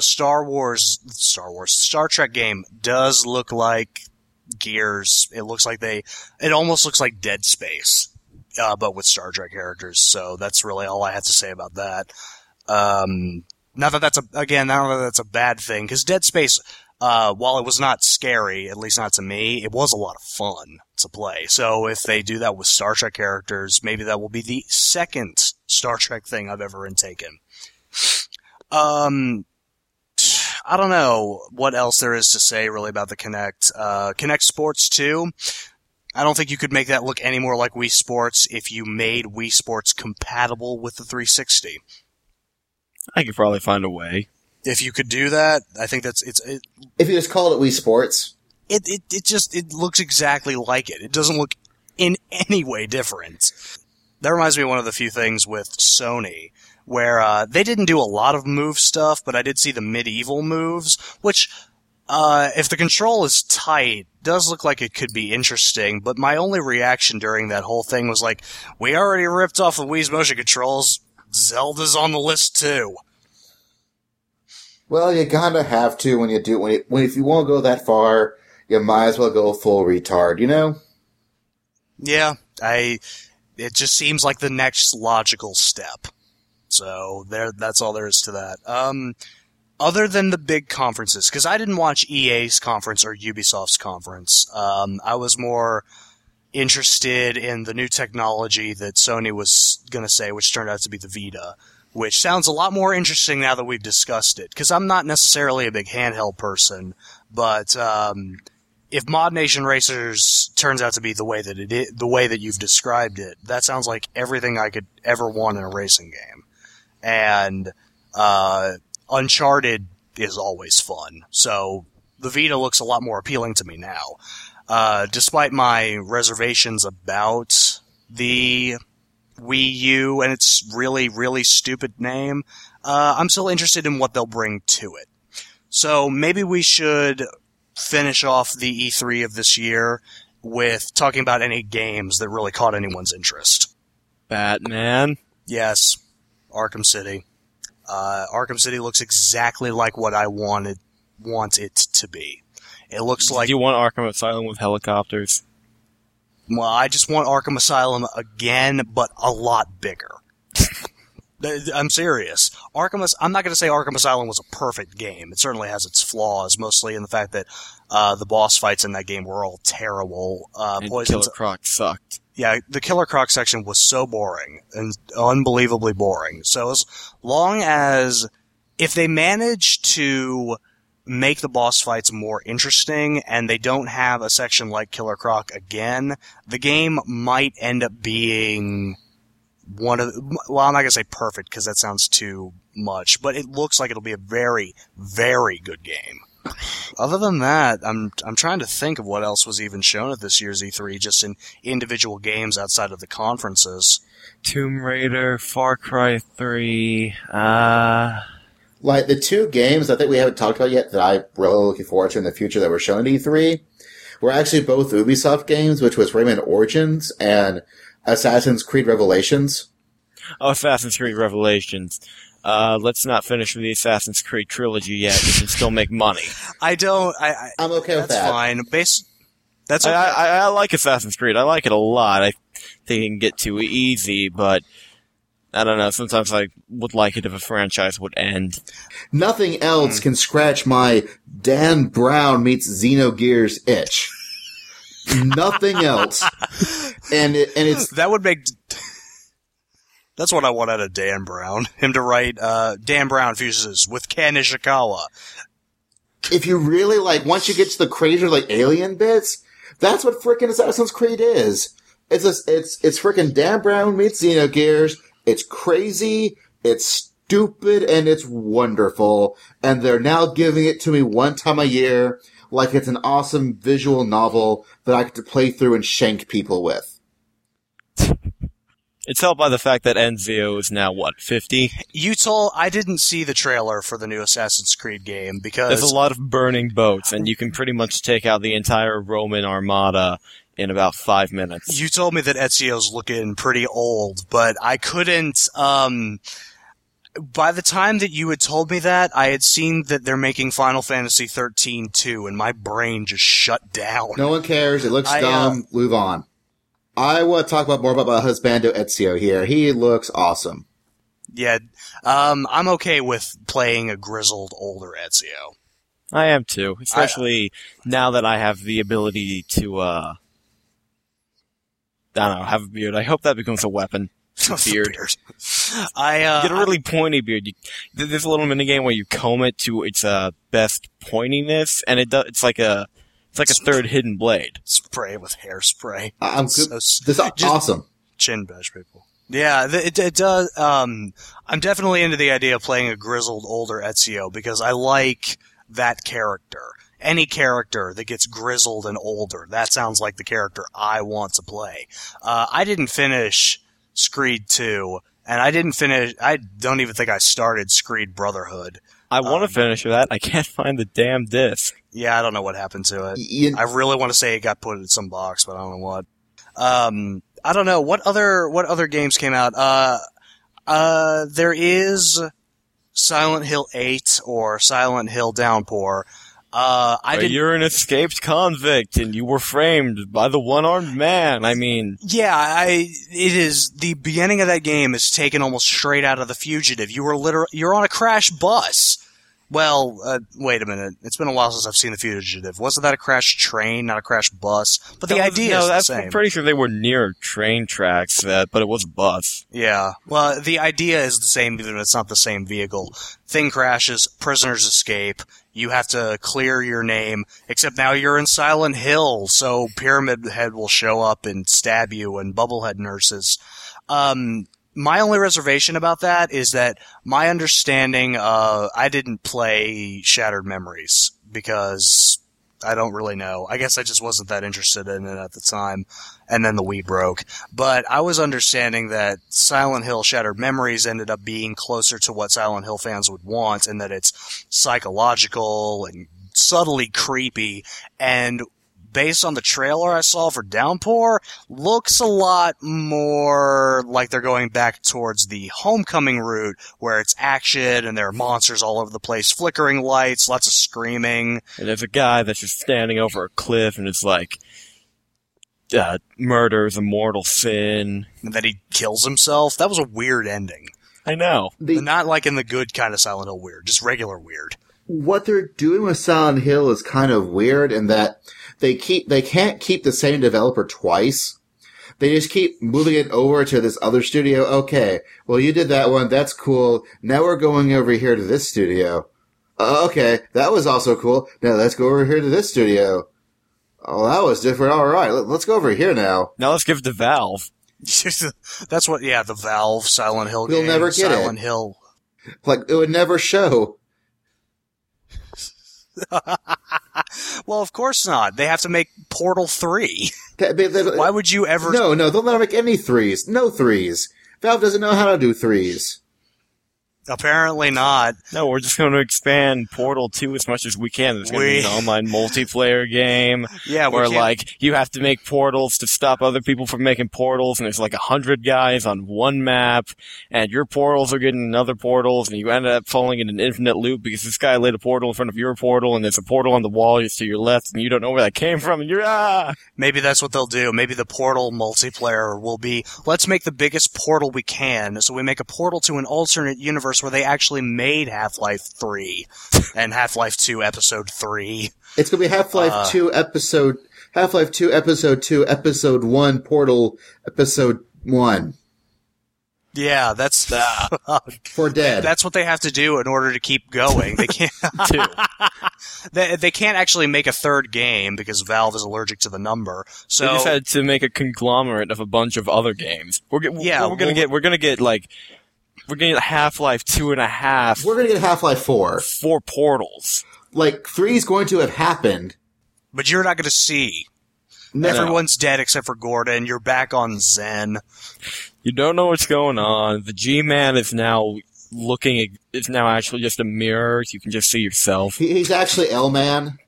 Star Trek game does look like Gears. It almost looks like Dead Space, but with Star Trek characters. So that's really all I have to say about that. Not that that's a bad thing, because Dead Space, while it was not scary, at least not to me, it was a lot of fun to play. So if they do that with Star Trek characters, maybe that will be the second Star Trek thing I've ever intaken. I don't know what else there is to say really about the Kinect. Kinect Sports 2, I don't think you could make that look any more like Wii Sports if you made Wii Sports compatible with the 360. I could probably find a way. If you could do that, I think If you just called it Wii Sports. it looks exactly like it. It doesn't look in any way different. That reminds me of one of the few things with Sony, where they didn't do a lot of move stuff, but I did see the medieval moves, which, if the control is tight, does look like it could be interesting, but my only reaction during that whole thing was like, we already ripped off the Wii's motion controls, Zelda's on the list too. Well, you kinda have to if you want to go that far, you might as well go full retard, Yeah, it just seems like the next logical step. So that's all there is to that. Other than the big conferences, because I didn't watch EA's conference or Ubisoft's conference, I was more interested in the new technology that Sony was going to say, which turned out to be the Vita, which sounds a lot more interesting now that we've discussed it, because I'm not necessarily a big handheld person, but if Mod Nation Racers turns out to be the way that you've described it, that sounds like everything I could ever want in a racing game. And Uncharted is always fun, so the Vita looks a lot more appealing to me now. Despite my reservations about the Wii U and its really, really stupid name, I'm still interested in what they'll bring to it. So maybe we should finish off the E3 of this year with talking about any games that really caught anyone's interest. Batman? Yes, Arkham City. Arkham City looks exactly like what I want it to be. It looks like... Do you want Arkham Asylum with helicopters? Well, I just want Arkham Asylum again, but a lot bigger. I'm serious. I'm not going to say Arkham Asylum was a perfect game. It certainly has its flaws, mostly in the fact that the boss fights in that game were all terrible. And Killer Croc sucked. Yeah, the Killer Croc section was so boring and unbelievably boring. So as long as if they manage to make the boss fights more interesting and they don't have a section like Killer Croc again, the game might end up being I'm not going to say perfect because that sounds too much, but it looks like it'll be a very, very good game. Other than that, I'm trying to think of what else was even shown at this year's E3, just in individual games outside of the conferences. Tomb Raider, Far Cry 3, Like, the two games I think we haven't talked about yet that I'm really looking forward to in the future that were shown at E3 were actually both Ubisoft games, which was Rayman Origins and Assassin's Creed Revelations. Oh, Assassin's Creed Revelations. Let's not finish with the Assassin's Creed trilogy yet. We can still make money. I'm okay with that. That's fine. That's okay. I like Assassin's Creed. I like it a lot. I think it can get too easy, but I don't know. Sometimes I would like it if a franchise would end. Nothing else can scratch my Dan Brown meets Xenogears itch. Nothing else. And it's... That would make... That's what I want out of Dan Brown. Him to write, Dan Brown fuses with Ken Ishikawa. If you really, like, once you get to the crazier, like, alien bits, that's what frickin' Assassin's Creed is. It's frickin' Dan Brown meets Xenogears. It's crazy, it's stupid, and it's wonderful. And they're now giving it to me one time a year, like it's an awesome visual novel that I get to play through and shank people with. It's helped by the fact that Ezio is now, 50? I didn't see the trailer for the new Assassin's Creed game because... There's a lot of burning boats, and you can pretty much take out the entire Roman armada in about 5 minutes. You told me that Ezio's looking pretty old, but I couldn't, by the time that you had told me that, I had seen that they're making Final Fantasy 13 too, and my brain just shut down. No one cares, it looks dumb, move on. I want to talk more about my husbando Ezio here. He looks awesome. Yeah, I'm okay with playing a grizzled older Ezio. I am too, especially now that I have the ability to, I don't know, have a beard. I hope that becomes a weapon. Beard. Get a really pointy beard. There's a little minigame where you comb it to its best pointiness, and it's like a third hidden blade. Spray with hairspray. I'm good. This is awesome. Chin bash people. Yeah, it does. I'm definitely into the idea of playing a grizzled older Ezio because I like that character. Any character that gets grizzled and older, that sounds like the character I want to play. I didn't finish Screed 2, and I don't even think I started Screed Brotherhood. I want to finish that. I can't find the damn disc. Yeah, I don't know what happened to it. I really want to say it got put in some box, but I don't know what. I don't know. What other games came out? There is Silent Hill 8 or Silent Hill Downpour. You're an escaped convict, and you were framed by the one-armed man. I mean... Yeah, it is... The beginning of that game is taken almost straight out of The Fugitive. You're on a crash bus. Well, wait a minute. It's been a while since I've seen The Fugitive. Wasn't that a crash train, not a crash bus? But the idea is the same. I'm pretty sure they were near train tracks, but it was a bus. Yeah. Well, the idea is the same, even if it's not the same vehicle. Thing crashes, prisoners escape, you have to clear your name, except now you're in Silent Hill, so Pyramid Head will show up and stab you, and Bubblehead nurses. My only reservation about that is that my understanding, I didn't play Shattered Memories because I don't really know. I guess I just wasn't that interested in it at the time, and then the Wii broke. But I was understanding that Silent Hill Shattered Memories ended up being closer to what Silent Hill fans would want, and that it's psychological and subtly creepy, and based on the trailer I saw for Downpour, looks a lot more like they're going back towards the Homecoming route, where it's action and there are monsters all over the place, flickering lights, lots of screaming. And there's a guy that's just standing over a cliff and it's like, murder's a mortal sin. And then he kills himself. That was a weird ending. I know. Not like in the good kind of Silent Hill weird, just regular weird. What they're doing with Silent Hill is kind of weird in that they can't keep the same developer twice. They just keep moving it over to this other studio. Okay, well, you did that one. That's cool. Now we're going over here to this studio. Okay, that was also cool. Now let's go over here to this studio. Oh, that was different. All right, let's go over here now. Now let's give it to Valve. That's what, the Valve Silent Hill game. You'll never get Silent Hill. Like, it would never show. Well, of course not. They have to make Portal 3. Why would you ever... No, they'll never make any threes. No threes. Valve doesn't know how to do threes. Apparently not. No, we're just going to expand Portal 2 as much as we can. There's going to be an online multiplayer game where, like, you have to make portals to stop other people from making portals, and there's like 100 guys on one map, and your portals are getting other portals, and you end up falling in an infinite loop because this guy laid a portal in front of your portal, and there's a portal on the wall just to your left, and you don't know where that came from, and you're Maybe that's what they'll do. Maybe the Portal multiplayer will be, let's make the biggest portal we can, so we make a portal to an alternate universe where they actually made Half-Life 3 and Half-Life 2 Episode 3. It's going to be Half-Life 2 Episode 2, Episode 1, Portal, Episode 1. Yeah, that's for dead. That's what they have to do in order to keep going. They can't. They can't actually make a third game because Valve is allergic to the number. So they just had to make a conglomerate of a bunch of other games. We're gonna get Half-Life 2.5. We're gonna get Half-Life 4. 4 portals. Like 3 is going to have happened, but you're not going to see. No. Everyone's dead except for Gordon. You're back on Zen. You don't know what's going on. The G-Man is now actually just a mirror. You can just see yourself. He's actually L-Man.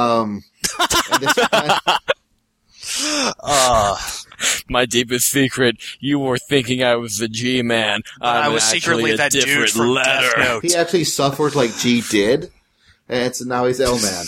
My deepest secret, you were thinking I was the G-Man. I was secretly that dude from Death Note. He actually suffered like G did, and so now he's L-Man.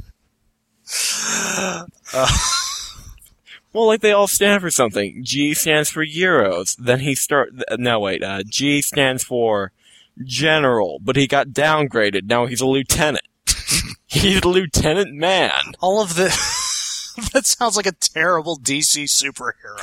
Well, like they all stand for something. G stands for Euros. Then G stands for General, but he got downgraded. Now he's a Lieutenant. He's Lieutenant Man. All of the... That sounds like a terrible DC superhero.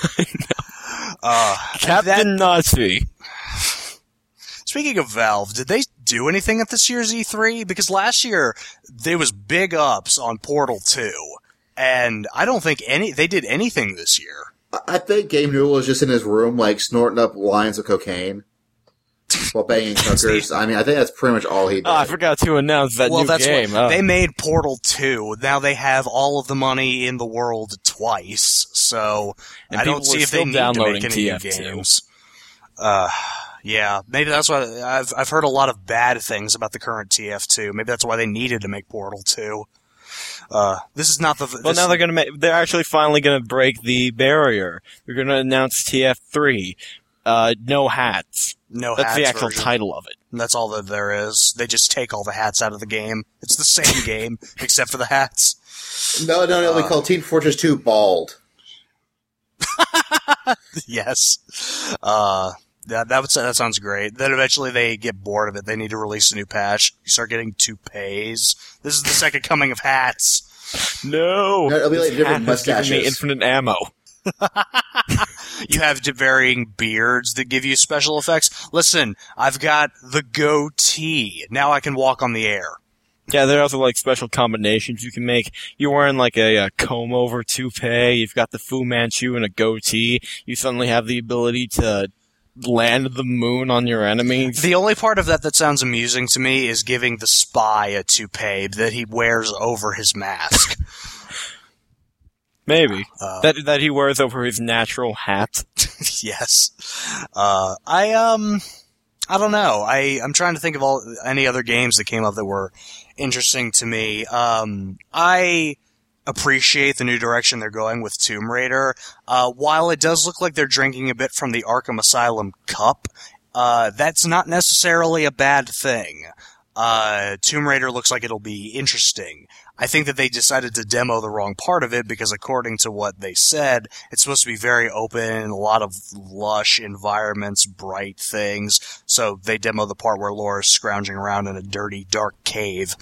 Captain Nazi. Speaking of Valve, did they do anything at this year's E3? Because last year, there was big ups on Portal 2. And I don't think they did anything this year. I think Gabe Newell was just in his room, like, snorting up lines of cocaine while banging hookers. I mean, I think that's pretty much all he did. Oh, I forgot to announce that new game. They made Portal 2. Now they have all of the money in the world twice. So I don't see if they need to make any new games. Yeah, maybe that's why I've heard a lot of bad things about the current TF2. Maybe that's why they needed to make Portal 2. This is not the... Well, now they're actually finally gonna break the barrier. They're gonna announce TF3. No hats. That's the actual title of it. And that's all that there is. They just take all the hats out of the game. It's the same game, except for the hats. No, we call Team Fortress 2 Bald. Yes. That sounds great. Then eventually they get bored of it. They need to release a new patch. You start getting toupees. This is the second coming of hats. No. It'll be like different mustaches. Giving me infinite ammo. You have varying beards that give you special effects. Listen, I've got the goatee. Now I can walk on the air. Yeah, there are also like special combinations you can make. You're wearing like a comb-over toupee. You've got the Fu Manchu and a goatee. You suddenly have the ability to land the moon on your enemies. The only part of that sounds amusing to me is giving the spy a toupee that he wears over his mask. Maybe. That he wears over his natural hat. Yes. I don't know. I'm trying to think of any other games that came up that were interesting to me. I appreciate the new direction they're going with Tomb Raider. While it does look like they're drinking a bit from the Arkham Asylum cup, that's not necessarily a bad thing. Tomb Raider looks like it'll be interesting. I think that they decided to demo the wrong part of it because according to what they said, it's supposed to be very open, a lot of lush environments, bright things. So they demo the part where Laura's scrounging around in a dirty, dark cave.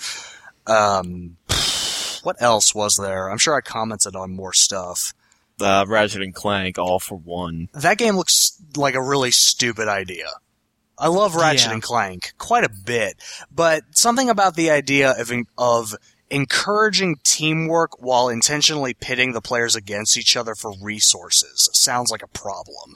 What else was there? I'm sure I commented on more stuff. Ratchet and Clank, All for One. That game looks like a really stupid idea. I love Ratchet and Clank quite a bit, but something about the idea of encouraging teamwork while intentionally pitting the players against each other for resources sounds like a problem.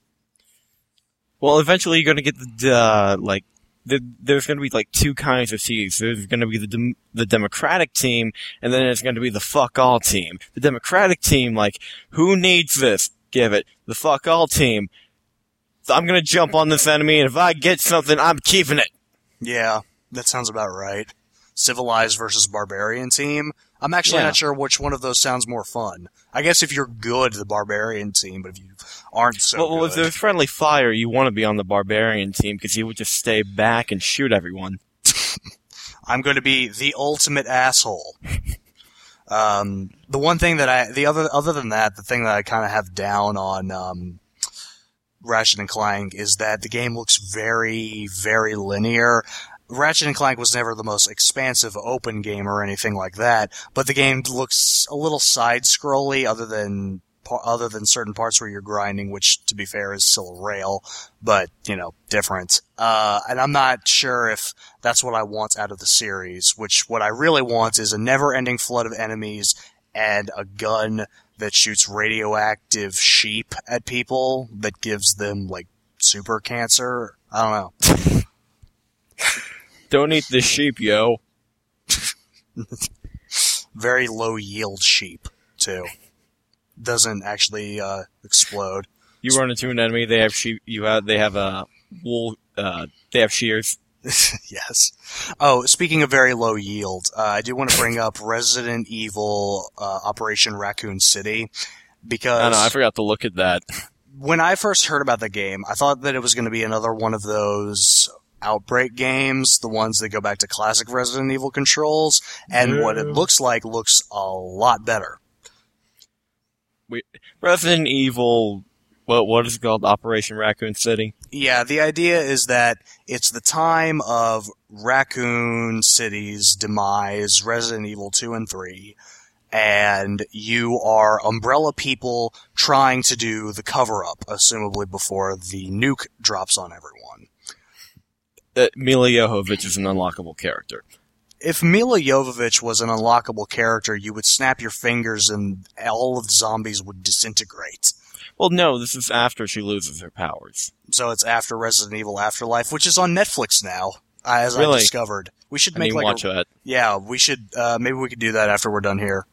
Well, eventually you're going to get there's going to be like two kinds of teams. There's going to be the Democratic team, and then there's going to be the fuck all team. The Democratic team, like, who needs this? Give it. The fuck all team, I'm gonna jump on this enemy, and if I get something, I'm keeping it. Yeah, that sounds about right. Civilized versus barbarian team. I'm actually not sure which one of those sounds more fun. I guess if you're good, the barbarian team, but if you aren't so Well, good... if there's friendly fire, you want to be on the barbarian team, because you would just stay back and shoot everyone. I'm going to be the ultimate asshole. The one thing that other than that, the thing that I kind of have down on Ratchet and Clank is that the game looks very, very linear. Ratchet and Clank was never the most expansive open game or anything like that, but the game looks a little side-scrolly other than certain parts where you're grinding, which, to be fair, is still a rail, but, different. And I'm not sure if that's what I want out of the series, which what I really want is a never-ending flood of enemies and a gun that shoots radioactive sheep at people that gives them, super cancer. I don't know. Don't eat the sheep, yo. Very low-yield sheep, too. Doesn't actually explode. You run into an enemy, they have sheep. They have a wool. They have shears. Yes. Oh, speaking of very low yield, I do want to bring up Resident Evil Operation Raccoon City because I forgot to look at that. When I first heard about the game, I thought that it was going to be another one of those Outbreak games, the ones that go back to classic Resident Evil controls, and what it looks a lot better. Resident Evil, what is it called? Operation Raccoon City? Yeah, the idea is that it's the time of Raccoon City's demise, Resident Evil 2 and 3, and you are Umbrella people trying to do the cover-up, assumably before the nuke drops on everyone. Mila Jovovich is an unlockable character. If Mila Jovovich was an unlockable character, you would snap your fingers and all of the zombies would disintegrate. Well, no, this is after she loses her powers. So it's after Resident Evil Afterlife, which is on Netflix now, as Really? I discovered. We should I make didn't watch that. Yeah, we should. Maybe we could do that after we're done here.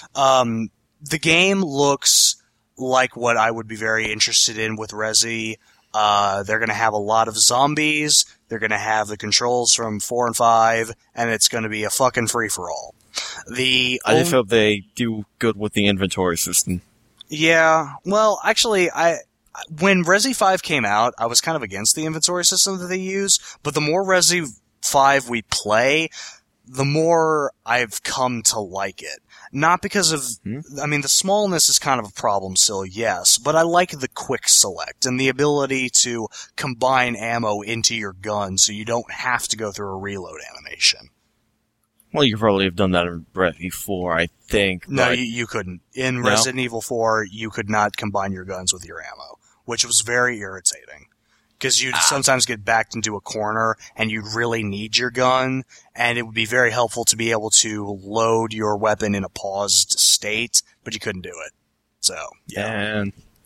The game looks like what I would be very interested in with Resi. They're going to have a lot of zombies. They're going to have the controls from 4 and 5, and it's going to be a fucking free-for-all. I just hope they do good with the inventory system. Yeah, well, actually, when Resi 5 came out, I was kind of against the inventory system that they use, but the more Resi 5 we play, the more I've come to like it. Not because of, the smallness is kind of a problem still, yes, but I like the quick select and the ability to combine ammo into your gun so you don't have to go through a reload animation. Well, you probably have done that in Resident 4, I think. No, you couldn't. In Resident Evil 4, you could not combine your guns with your ammo, which was very irritating. Because you'd sometimes get backed into a corner, and you'd really need your gun, and it would be very helpful to be able to load your weapon in a paused state, but you couldn't do it. So, yeah.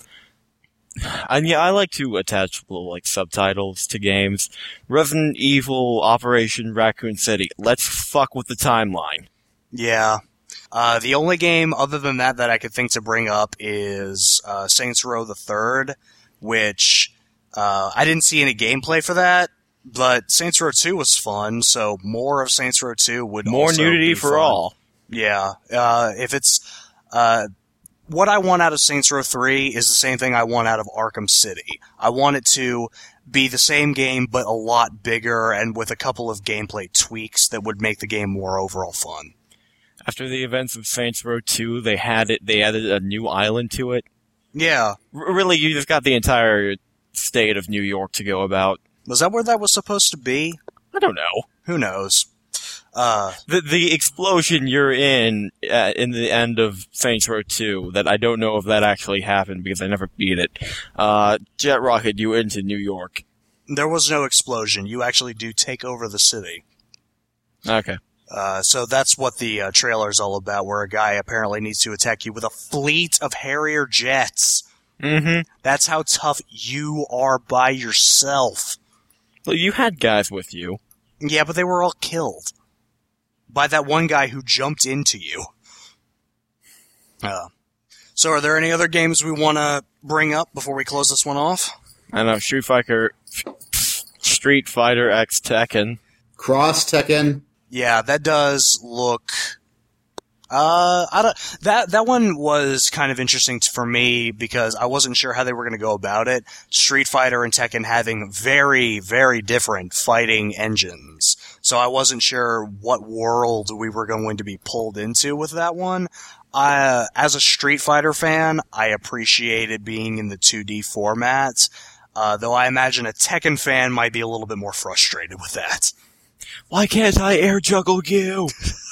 And I like to attach little, subtitles to games. Resident Evil Operation Raccoon City. Let's fuck with the timeline. Yeah. The only game other than that I could think to bring up is Saints Row the Third, which... I didn't see any gameplay for that, but Saints Row 2 was fun, so more of Saints Row 2 would more also nudity be for fun. all. Yeah. If it's... what I want out of Saints Row 3 is the same thing I want out of Arkham City. I want it to be the same game, but a lot bigger, and with a couple of gameplay tweaks that would make the game more overall fun. After the events of Saints Row 2, they added a new island to it. Yeah. Really, you just got the entire state of New York to go about. Was that where that was supposed to be? I don't know. Who knows? The explosion you're in the end of Saints Row 2, that I don't know if that actually happened because I never beat it, jet rocket you into New York. There was no explosion. You actually do take over the city. Okay. So that's what the trailer's all about, where a guy apparently needs to attack you with a fleet of Harrier jets. Mm-hmm. That's how tough you are by yourself. Well, you had guys with you. Yeah, but they were all killed by that one guy who jumped into you. So are there any other games we want to bring up before we close this one off? I know, Street Fighter X Tekken. Cross Tekken. Yeah, that does look. That one was kind of interesting for me because I wasn't sure how they were going to go about it. Street Fighter and Tekken having very, very different fighting engines, so I wasn't sure what world we were going to be pulled into with that one. As a Street Fighter fan, I appreciated being in the 2D format, though I imagine a Tekken fan might be a little bit more frustrated with that. Why can't I air juggle you?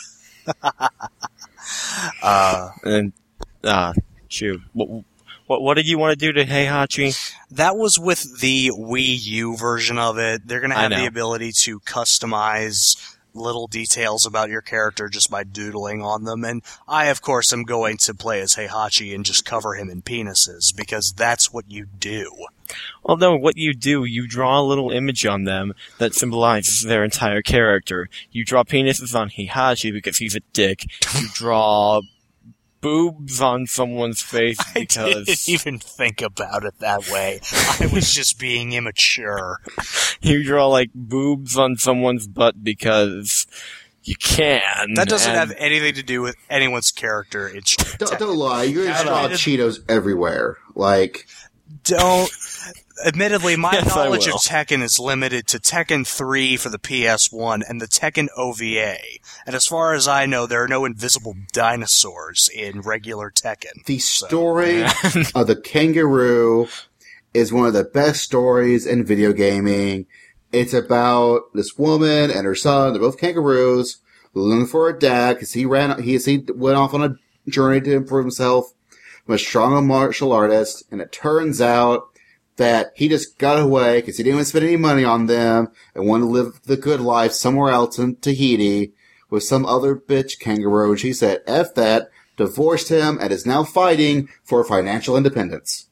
Shoot. What did you want to do to Heihachi? That was with the Wii U version of it. They're going to have the ability to customize little details about your character just by doodling on them. And I, of course, am going to play as Heihachi and just cover him in penises, because that's what you do. Well, no, what you do, you draw a little image on them that symbolizes their entire character. You draw penises on Heihachi because he's a dick. You draw boobs on someone's face because... I didn't even think about it that way. I was just being immature. You draw, like, boobs on someone's butt because you can. That doesn't have anything to do with anyone's character. It's Don't lie. You're going to draw Cheetos everywhere. Like... Admittedly, my Yes, knowledge of Tekken is limited to Tekken 3 for the PS1 and the Tekken OVA. And as far as I know, there are no invisible dinosaurs in regular Tekken. The story of the kangaroo is one of the best stories in video gaming. It's about this woman and her son. They're both kangaroos looking for a dad because he went off on a journey to improve himself. I'm a strong martial artist, and it turns out that he just got away because he didn't want to spend any money on them and wanted to live the good life somewhere else in Tahiti with some other bitch kangaroo. And she said, F that, divorced him, and is now fighting for financial independence.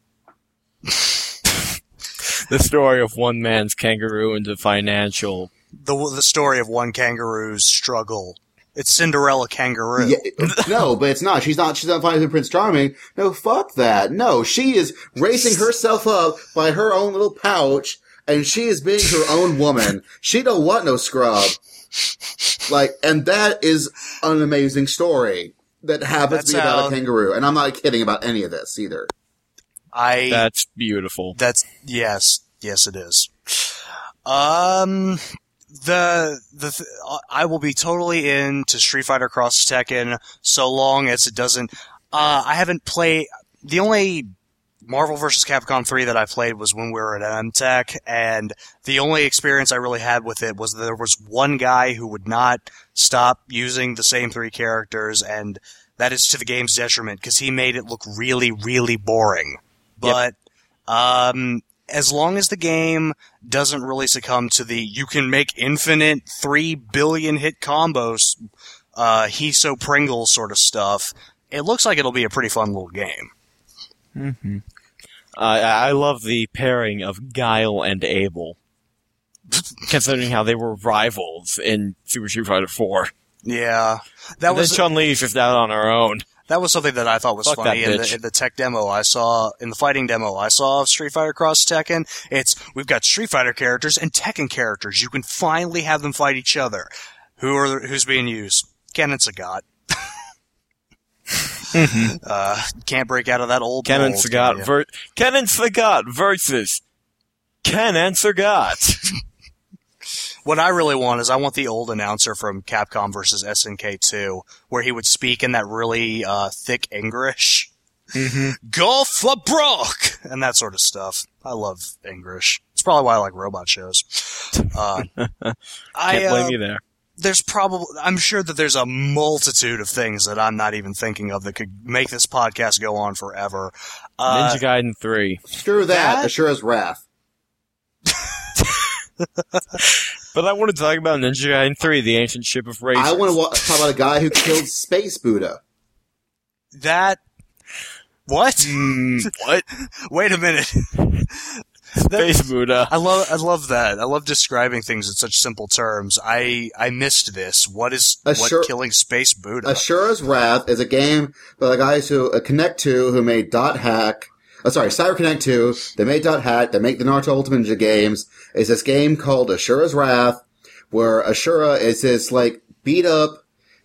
The story of one man's kangaroo into financial... The story of one kangaroo's struggle. It's Cinderella Kangaroo. Yeah, no, but it's not. She's not fighting with Prince Charming. No, fuck that. No, she is raising herself up by her own little pouch, and she is being her own woman. She don't want no scrub. Like, and that is an amazing story that happens to be about a kangaroo. And I'm not kidding about any of this either. That's beautiful. Yes, it is. I will be totally into Street Fighter Cross Tekken so long as it doesn't. I haven't played. The only Marvel vs. Capcom 3 that I played was when we were at MTech, and the only experience I really had with it was there was one guy who would not stop using the same three characters, and that is to the game's detriment because he made it look really, really boring. But as long as the game doesn't really succumb to the you can make infinite 3 billion hit combos, Hiso Pringles sort of stuff, it looks like it'll be a pretty fun little game. Mm-hmm. I love the pairing of Guile and Abel, considering how they were rivals in Super Street Fighter 4. Yeah. Then Chun-Li's just out on her own. That was something that I thought was funny in the tech demo I saw, in the fighting demo I saw of Street Fighter Cross Tekken. We've got Street Fighter characters and Tekken characters. You can finally have them fight each other. Who's being used? Ken and Sagat. Can't break out of that old Ken and mold, Sagat Ken and Sagat versus Ken and Sagat. What I really want is I want the old announcer from Capcom vs. SNK 2, where he would speak in that really thick English. Mm-hmm. Go for broke! And that sort of stuff. I love English. It's probably why I like robot shows. Can't blame you there. I'm sure that there's a multitude of things that I'm not even thinking of that could make this podcast go on forever. Ninja Gaiden 3. Screw that. Ashura's Wrath. But I want to talk about Ninja Gaiden 3, the ancient ship of razors. I want to talk about a guy who killed Space Buddha. What? What? Wait a minute. Space Buddha. I love that. I love describing things in such simple terms. I missed this. What killing Space Buddha? Ashura's Wrath is a game by the guys who Connect 2 who made Dot Hack, CyberConnect 2. They made Dot Hack. They make the Naruto Ultimate Ninja games. It's this game called Ashura's Wrath, where Ashura is this, like, beat up,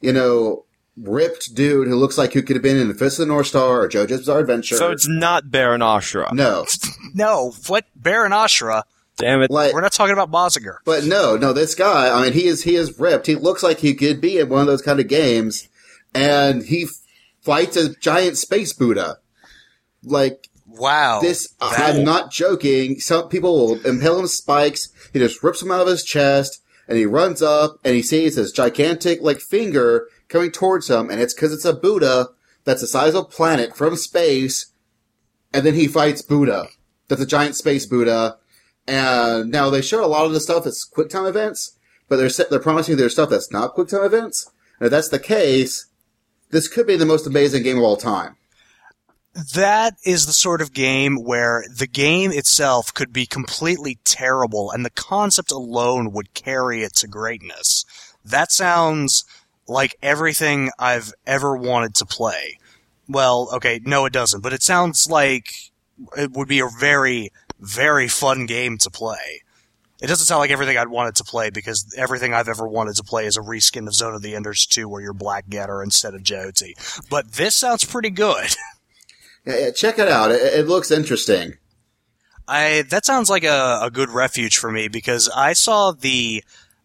ripped dude who looks like who could have been in the Fist of the North Star or JoJo's Bizarre Adventure. So it's not Baron Ashura. No. No, what? Baron Ashura? Damn it. Like, We're not talking about Mazinger. but no, this guy, I mean, he is ripped. He looks like he could be in one of those kind of games, and he fights a giant space Buddha. Like, Wow. I'm not joking. Some people will impale him with spikes. He just rips them out of his chest, and he runs up, and he sees this gigantic, like, finger coming towards him, and it's because it's a Buddha that's the size of a planet from space, and then he fights Buddha. That's a giant space Buddha. And now they show a lot of the stuff that's QuickTime events, but they're promising there's stuff that's not QuickTime events. And if that's the case, this could be the most amazing game of all time. That is the sort of game where the game itself could be completely terrible, and the concept alone would carry it to greatness. That sounds like everything I've ever wanted to play. Well, okay, no it doesn't, but it sounds like it would be a very, very fun game to play. It doesn't sound like everything I'd wanted to play, because everything I've ever wanted to play is a reskin of Zone of the Enders 2 where you're Black Getter instead of Jyoti. But this sounds pretty good. Yeah, check it out. It looks interesting. That sounds like a good refuge for me, because I saw the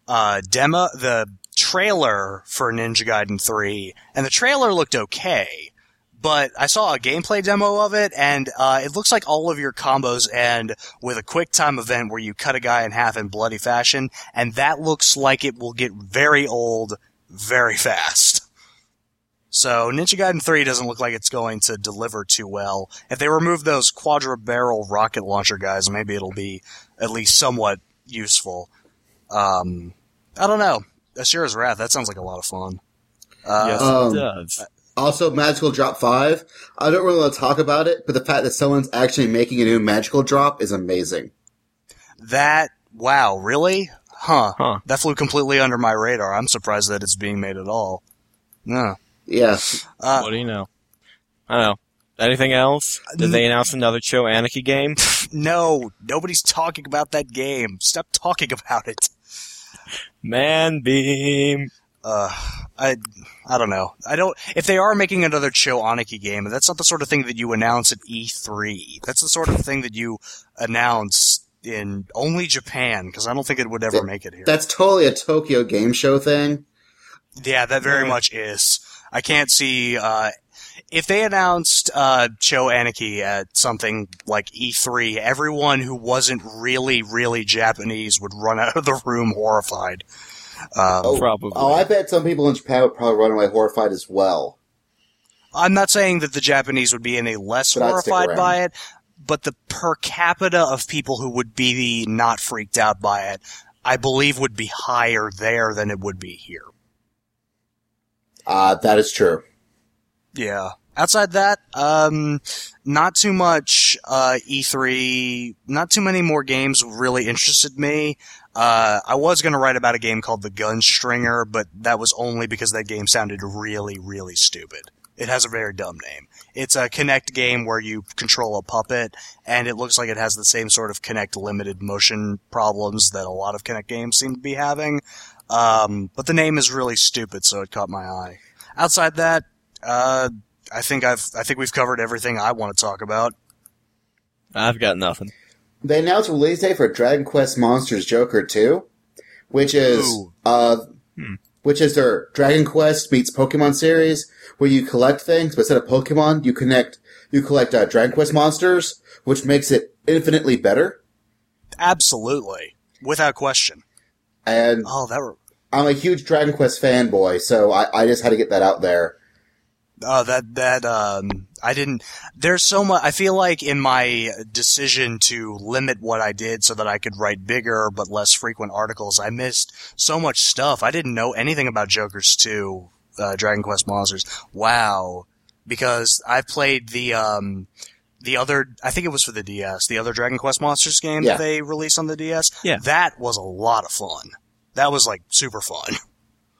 the trailer for Ninja Gaiden 3, and the trailer looked okay, but I saw a gameplay demo of it, and it looks like all of your combos end with a quick time event where you cut a guy in half in bloody fashion, and that looks like it will get very old very fast. So Ninja Gaiden 3 doesn't look like it's going to deliver too well. If they remove those quadra-barrel rocket launcher guys, maybe it'll be at least somewhat useful. I don't know. Ashura's Wrath, that sounds like a lot of fun. Yes, it does. Also, Magical Drop 5. I don't really want to talk about it, but the fact that someone's actually making a new Magical Drop is amazing. Wow, really? Huh. That flew completely under my radar. I'm surprised that it's being made at all. No. Yeah. What do you know? I don't know. Anything else? Did they announce another Cho Anarchy game? No, nobody's talking about that game. Stop talking about it. Man Beam. I don't know. If they are making another Cho Anarchy game, that's not the sort of thing that you announce at E3. That's the sort of thing that you announce in only Japan, because I don't think it would ever make it here. That's totally a Tokyo Game Show thing. Yeah, that very much is. I can't see, if they announced, Cho Anarchy at something like E3, everyone who wasn't really, really Japanese would run out of the room horrified. Probably. Oh, I bet some people in Japan would probably run away horrified as well. I'm not saying that the Japanese would be any less But I'd horrified stick by it, but the per capita of people who would be not freaked out by it, I believe would be higher there than it would be here. That is true. Yeah. Outside that, not too much, E3, not too many more games really interested me. I was gonna write about a game called The Gunstringer, but that was only because that game sounded really, really stupid. It has a very dumb name. It's a Kinect game where you control a puppet, and it looks like it has the same sort of Kinect limited motion problems that a lot of Kinect games seem to be having. But the name is really stupid, so it caught my eye. Outside that, I think we've covered everything I want to talk about. I've got nothing. They announced a release date for Dragon Quest Monsters Joker 2, which is their Dragon Quest meets Pokemon series, where you collect things, but instead of Pokemon, you collect Dragon Quest monsters, which makes it infinitely better. Absolutely. Without question. And I'm a huge Dragon Quest fanboy, so I just had to get that out there. There's so much, I feel like in my decision to limit what I did so that I could write bigger but less frequent articles, I missed so much stuff. I didn't know anything about Jokers 2, Dragon Quest Monsters. Wow. Because I've played the other, I think it was for the DS, the other Dragon Quest Monsters game that they released on the DS. Yeah. That was a lot of fun. That was like super fun.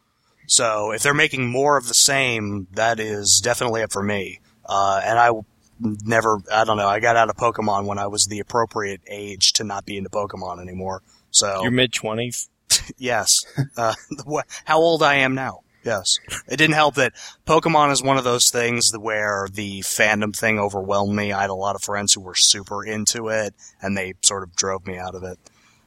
So if they're making more of the same, that is definitely up for me. And I I don't know, I got out of Pokemon when I was the appropriate age to not be into Pokemon anymore. So Your mid-20s? yes. How old I am now. Yes. It didn't help that Pokemon is one of those things where the fandom thing overwhelmed me. I had a lot of friends who were super into it, and they sort of drove me out of it.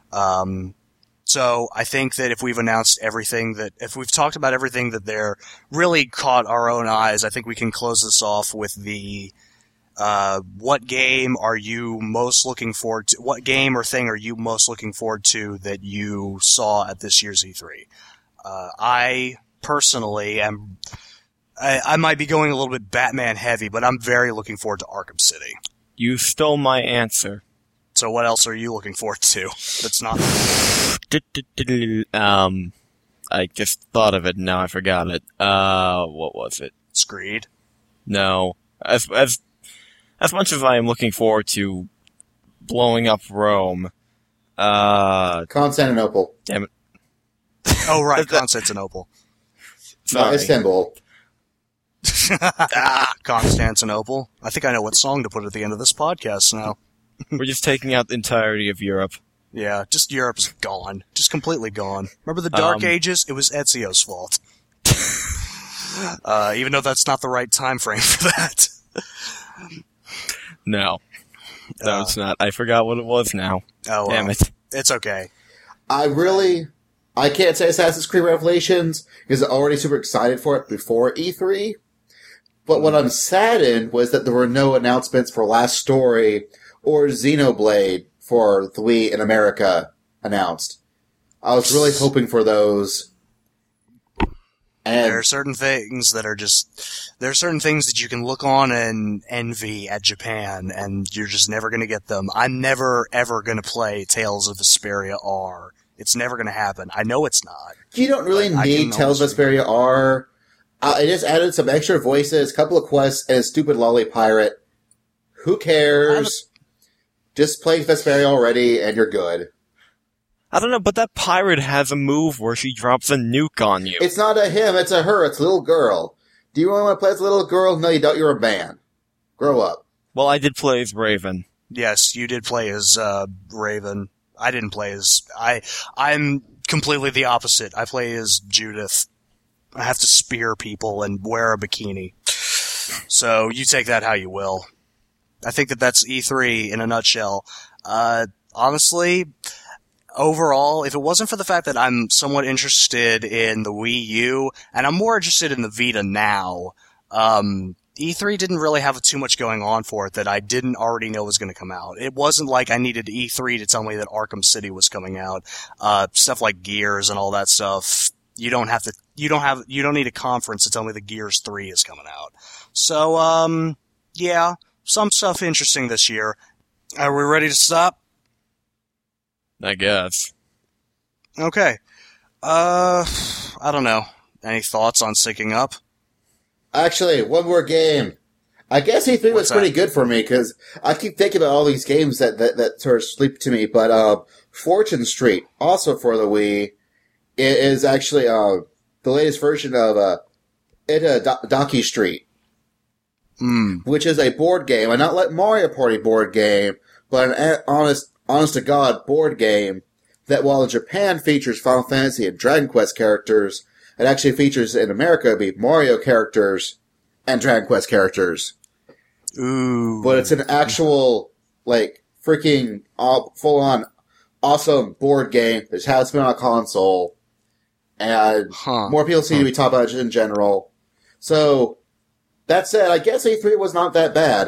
So I think that if we've talked about everything that they're really caught our own eyes, I think we can close this off with the what game are you most looking forward to? What game or thing are you most looking forward to that you saw at this year's E3? I personally am. I might be going a little bit Batman heavy, but I'm very looking forward to Arkham City. You stole my answer. So what else are you looking forward to? That's not. I just thought of it and now I forgot it. What was it? Screed. No. As much as I am looking forward to blowing up Rome, Constantinople. damn it. Oh, right, Constantinople. No, Sorry. Istanbul. Constantinople. I think I know what song to put at the end of this podcast now. We're just taking out the entirety of Europe. Yeah, just Europe's gone. Just completely gone. Remember the Dark Ages? It was Ezio's fault. Even though that's not the right time frame for that. No. No, it's not. I forgot what it was now. Oh, Damn it. It's okay. I can't say Assassin's Creed Revelations because I'm already super excited for it before E3. But what I'm saddened was that there were no announcements for Last Story or Xenoblade for the Wii in America announced. I was really hoping for those. And There are certain things that you can look on and envy at Japan, and you're just never going to get them. I'm never, ever going to play Tales of Vesperia R. It's never going to happen. I know it's not. you don't really But I can need Tales of almost- Vesperia R. I just added some extra voices, a couple of quests, and a stupid lolly pirate. Who cares? Just play Vesperia already, and you're good. I don't know, but that pirate has a move where she drops a nuke on you. It's not a him, it's a her, it's a little girl. Do you want to play as a little girl? No, you don't, you're a man. Grow up. Well, I did play as Raven. Yes, you did play as Raven. I didn't play as... I'm completely the opposite. I play as Judith. I have to spear people and wear a bikini. So you take that how you will. I think that's E3 in a nutshell. Honestly, overall, if it wasn't for the fact that I'm somewhat interested in the Wii U, and I'm more interested in the Vita now, E3 didn't really have too much going on for it that I didn't already know was going to come out. It wasn't like I needed E3 to tell me that Arkham City was coming out. Stuff like Gears and all that stuff. You don't need a conference to tell me that Gears 3 is coming out. So, yeah, some stuff interesting this year. Are we ready to stop? I guess. Okay. I don't know. Any thoughts on syncing up? Actually, one more game. I guess E3 was What's pretty that? good for me, because I keep thinking about all these games that sort of sleep to me, but Fortune Street, also for the Wii, it is actually the latest version of Donkey Street, which is a board game, and not like Mario Party board game, but an honest-to-God board game that, while in Japan features Final Fantasy and Dragon Quest characters, it actually features in America be Mario characters and Dragon Quest characters. Ooh. But it's an actual, like, freaking full-on awesome board game that has been on a console. And more people seem to be talking about it in general. So, that said, I guess E3 was not that bad.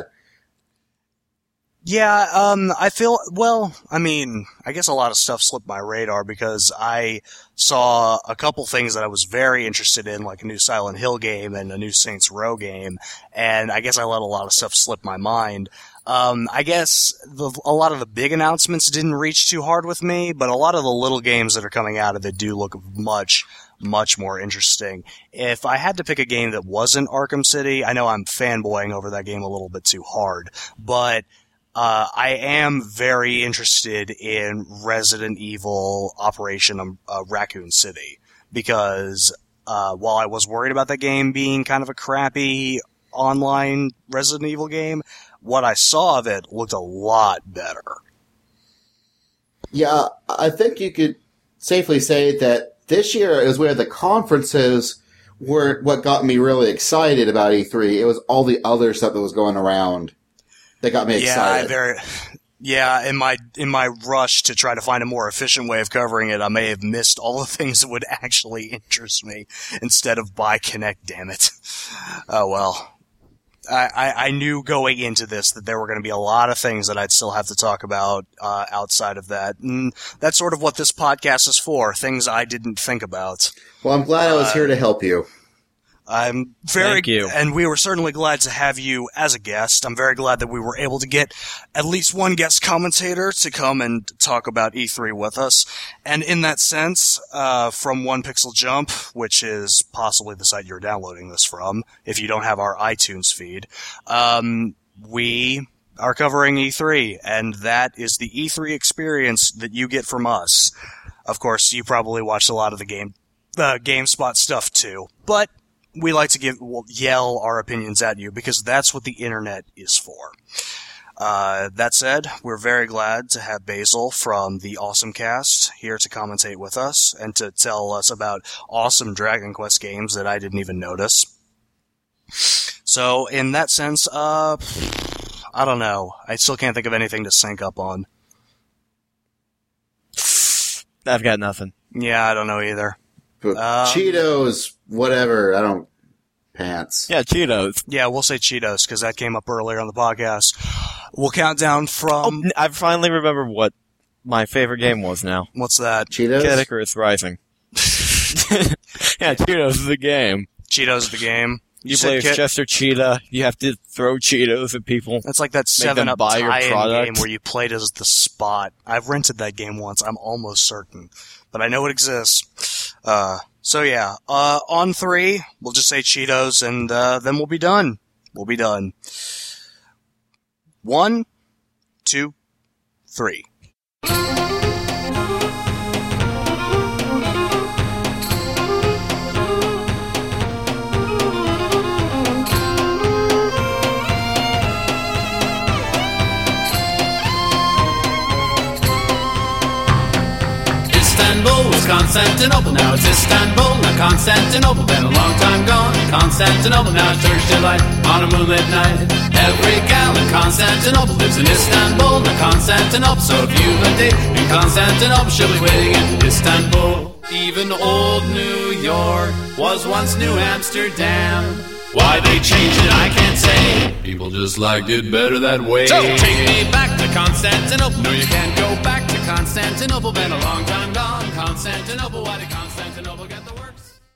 Yeah, I guess a lot of stuff slipped my radar because I saw a couple things that I was very interested in, like a new Silent Hill game and a new Saints Row game, and I guess I let a lot of stuff slip my mind. I guess a lot of the big announcements didn't reach too hard with me, but a lot of the little games that are coming out of it do look much, much more interesting. If I had to pick a game that wasn't Arkham City, I know I'm fanboying over that game a little bit too hard, but I am very interested in Resident Evil Operation Raccoon City because while I was worried about that game being kind of a crappy online Resident Evil game, what I saw of it looked a lot better. Yeah, I think you could safely say that this year is where the conferences weren't what got me really excited about E3. It was all the other stuff that was going around that got me excited. In my rush to try to find a more efficient way of covering it, I may have missed all the things that would actually interest me instead of buy Kinect, damn it. Oh well. I knew going into this that there were going to be a lot of things that I'd still have to talk about outside of that. And that's sort of what this podcast is for, things I didn't think about. Well, I'm glad I was here to help you. I'm very, Thank you. And we were certainly glad to have you as a guest. I'm very glad that we were able to get at least one guest commentator to come and talk about E3 with us. And in that sense, from One Pixel Jump, which is possibly the site you're downloading this from, if you don't have our iTunes feed, we are covering E3, and that is the E3 experience that you get from us. Of course, you probably watched a lot of the GameSpot stuff too, but we like to yell our opinions at you because that's what the internet is for. That said, we're very glad to have Basil from the Awesome Cast here to commentate with us and to tell us about awesome Dragon Quest games that I didn't even notice. So, in that sense, I don't know. I still can't think of anything to sync up on. I've got nothing. Yeah, I don't know either. But Cheetos, whatever, pants. Yeah, Cheetos. Yeah, we'll say Cheetos, because that came up earlier on the podcast. We'll count down from... Oh, I finally remember what my favorite game was now. What's that? Cheetos? Kid Icarus Rising. Yeah, Cheetos is the game. Cheetos is the game. You play as Chester Cheetah. You have to throw Cheetos at people. That's like that 7-Up tie-in game where you played as the Spot. I've rented that game once, I'm almost certain. But I know it exists. So yeah, on 3, we'll just say Cheetos, and then we'll be done. We'll be done. 1, 2, 3. Istanbul was Constantinople, now it's Istanbul, not Constantinople. Been a long time gone, Constantinople, now it turns to light on a moonlit night. Every gal in Constantinople lives in Istanbul, not Constantinople. So if you've a date in Constantinople, she'll be waiting in Istanbul. Even old New York was once New Amsterdam. Why they changed it, I can't say. People just liked it better that way. So take me back to Constantinople. No, you can't go back to Constantinople. Been a long time gone, Constantinople. Why did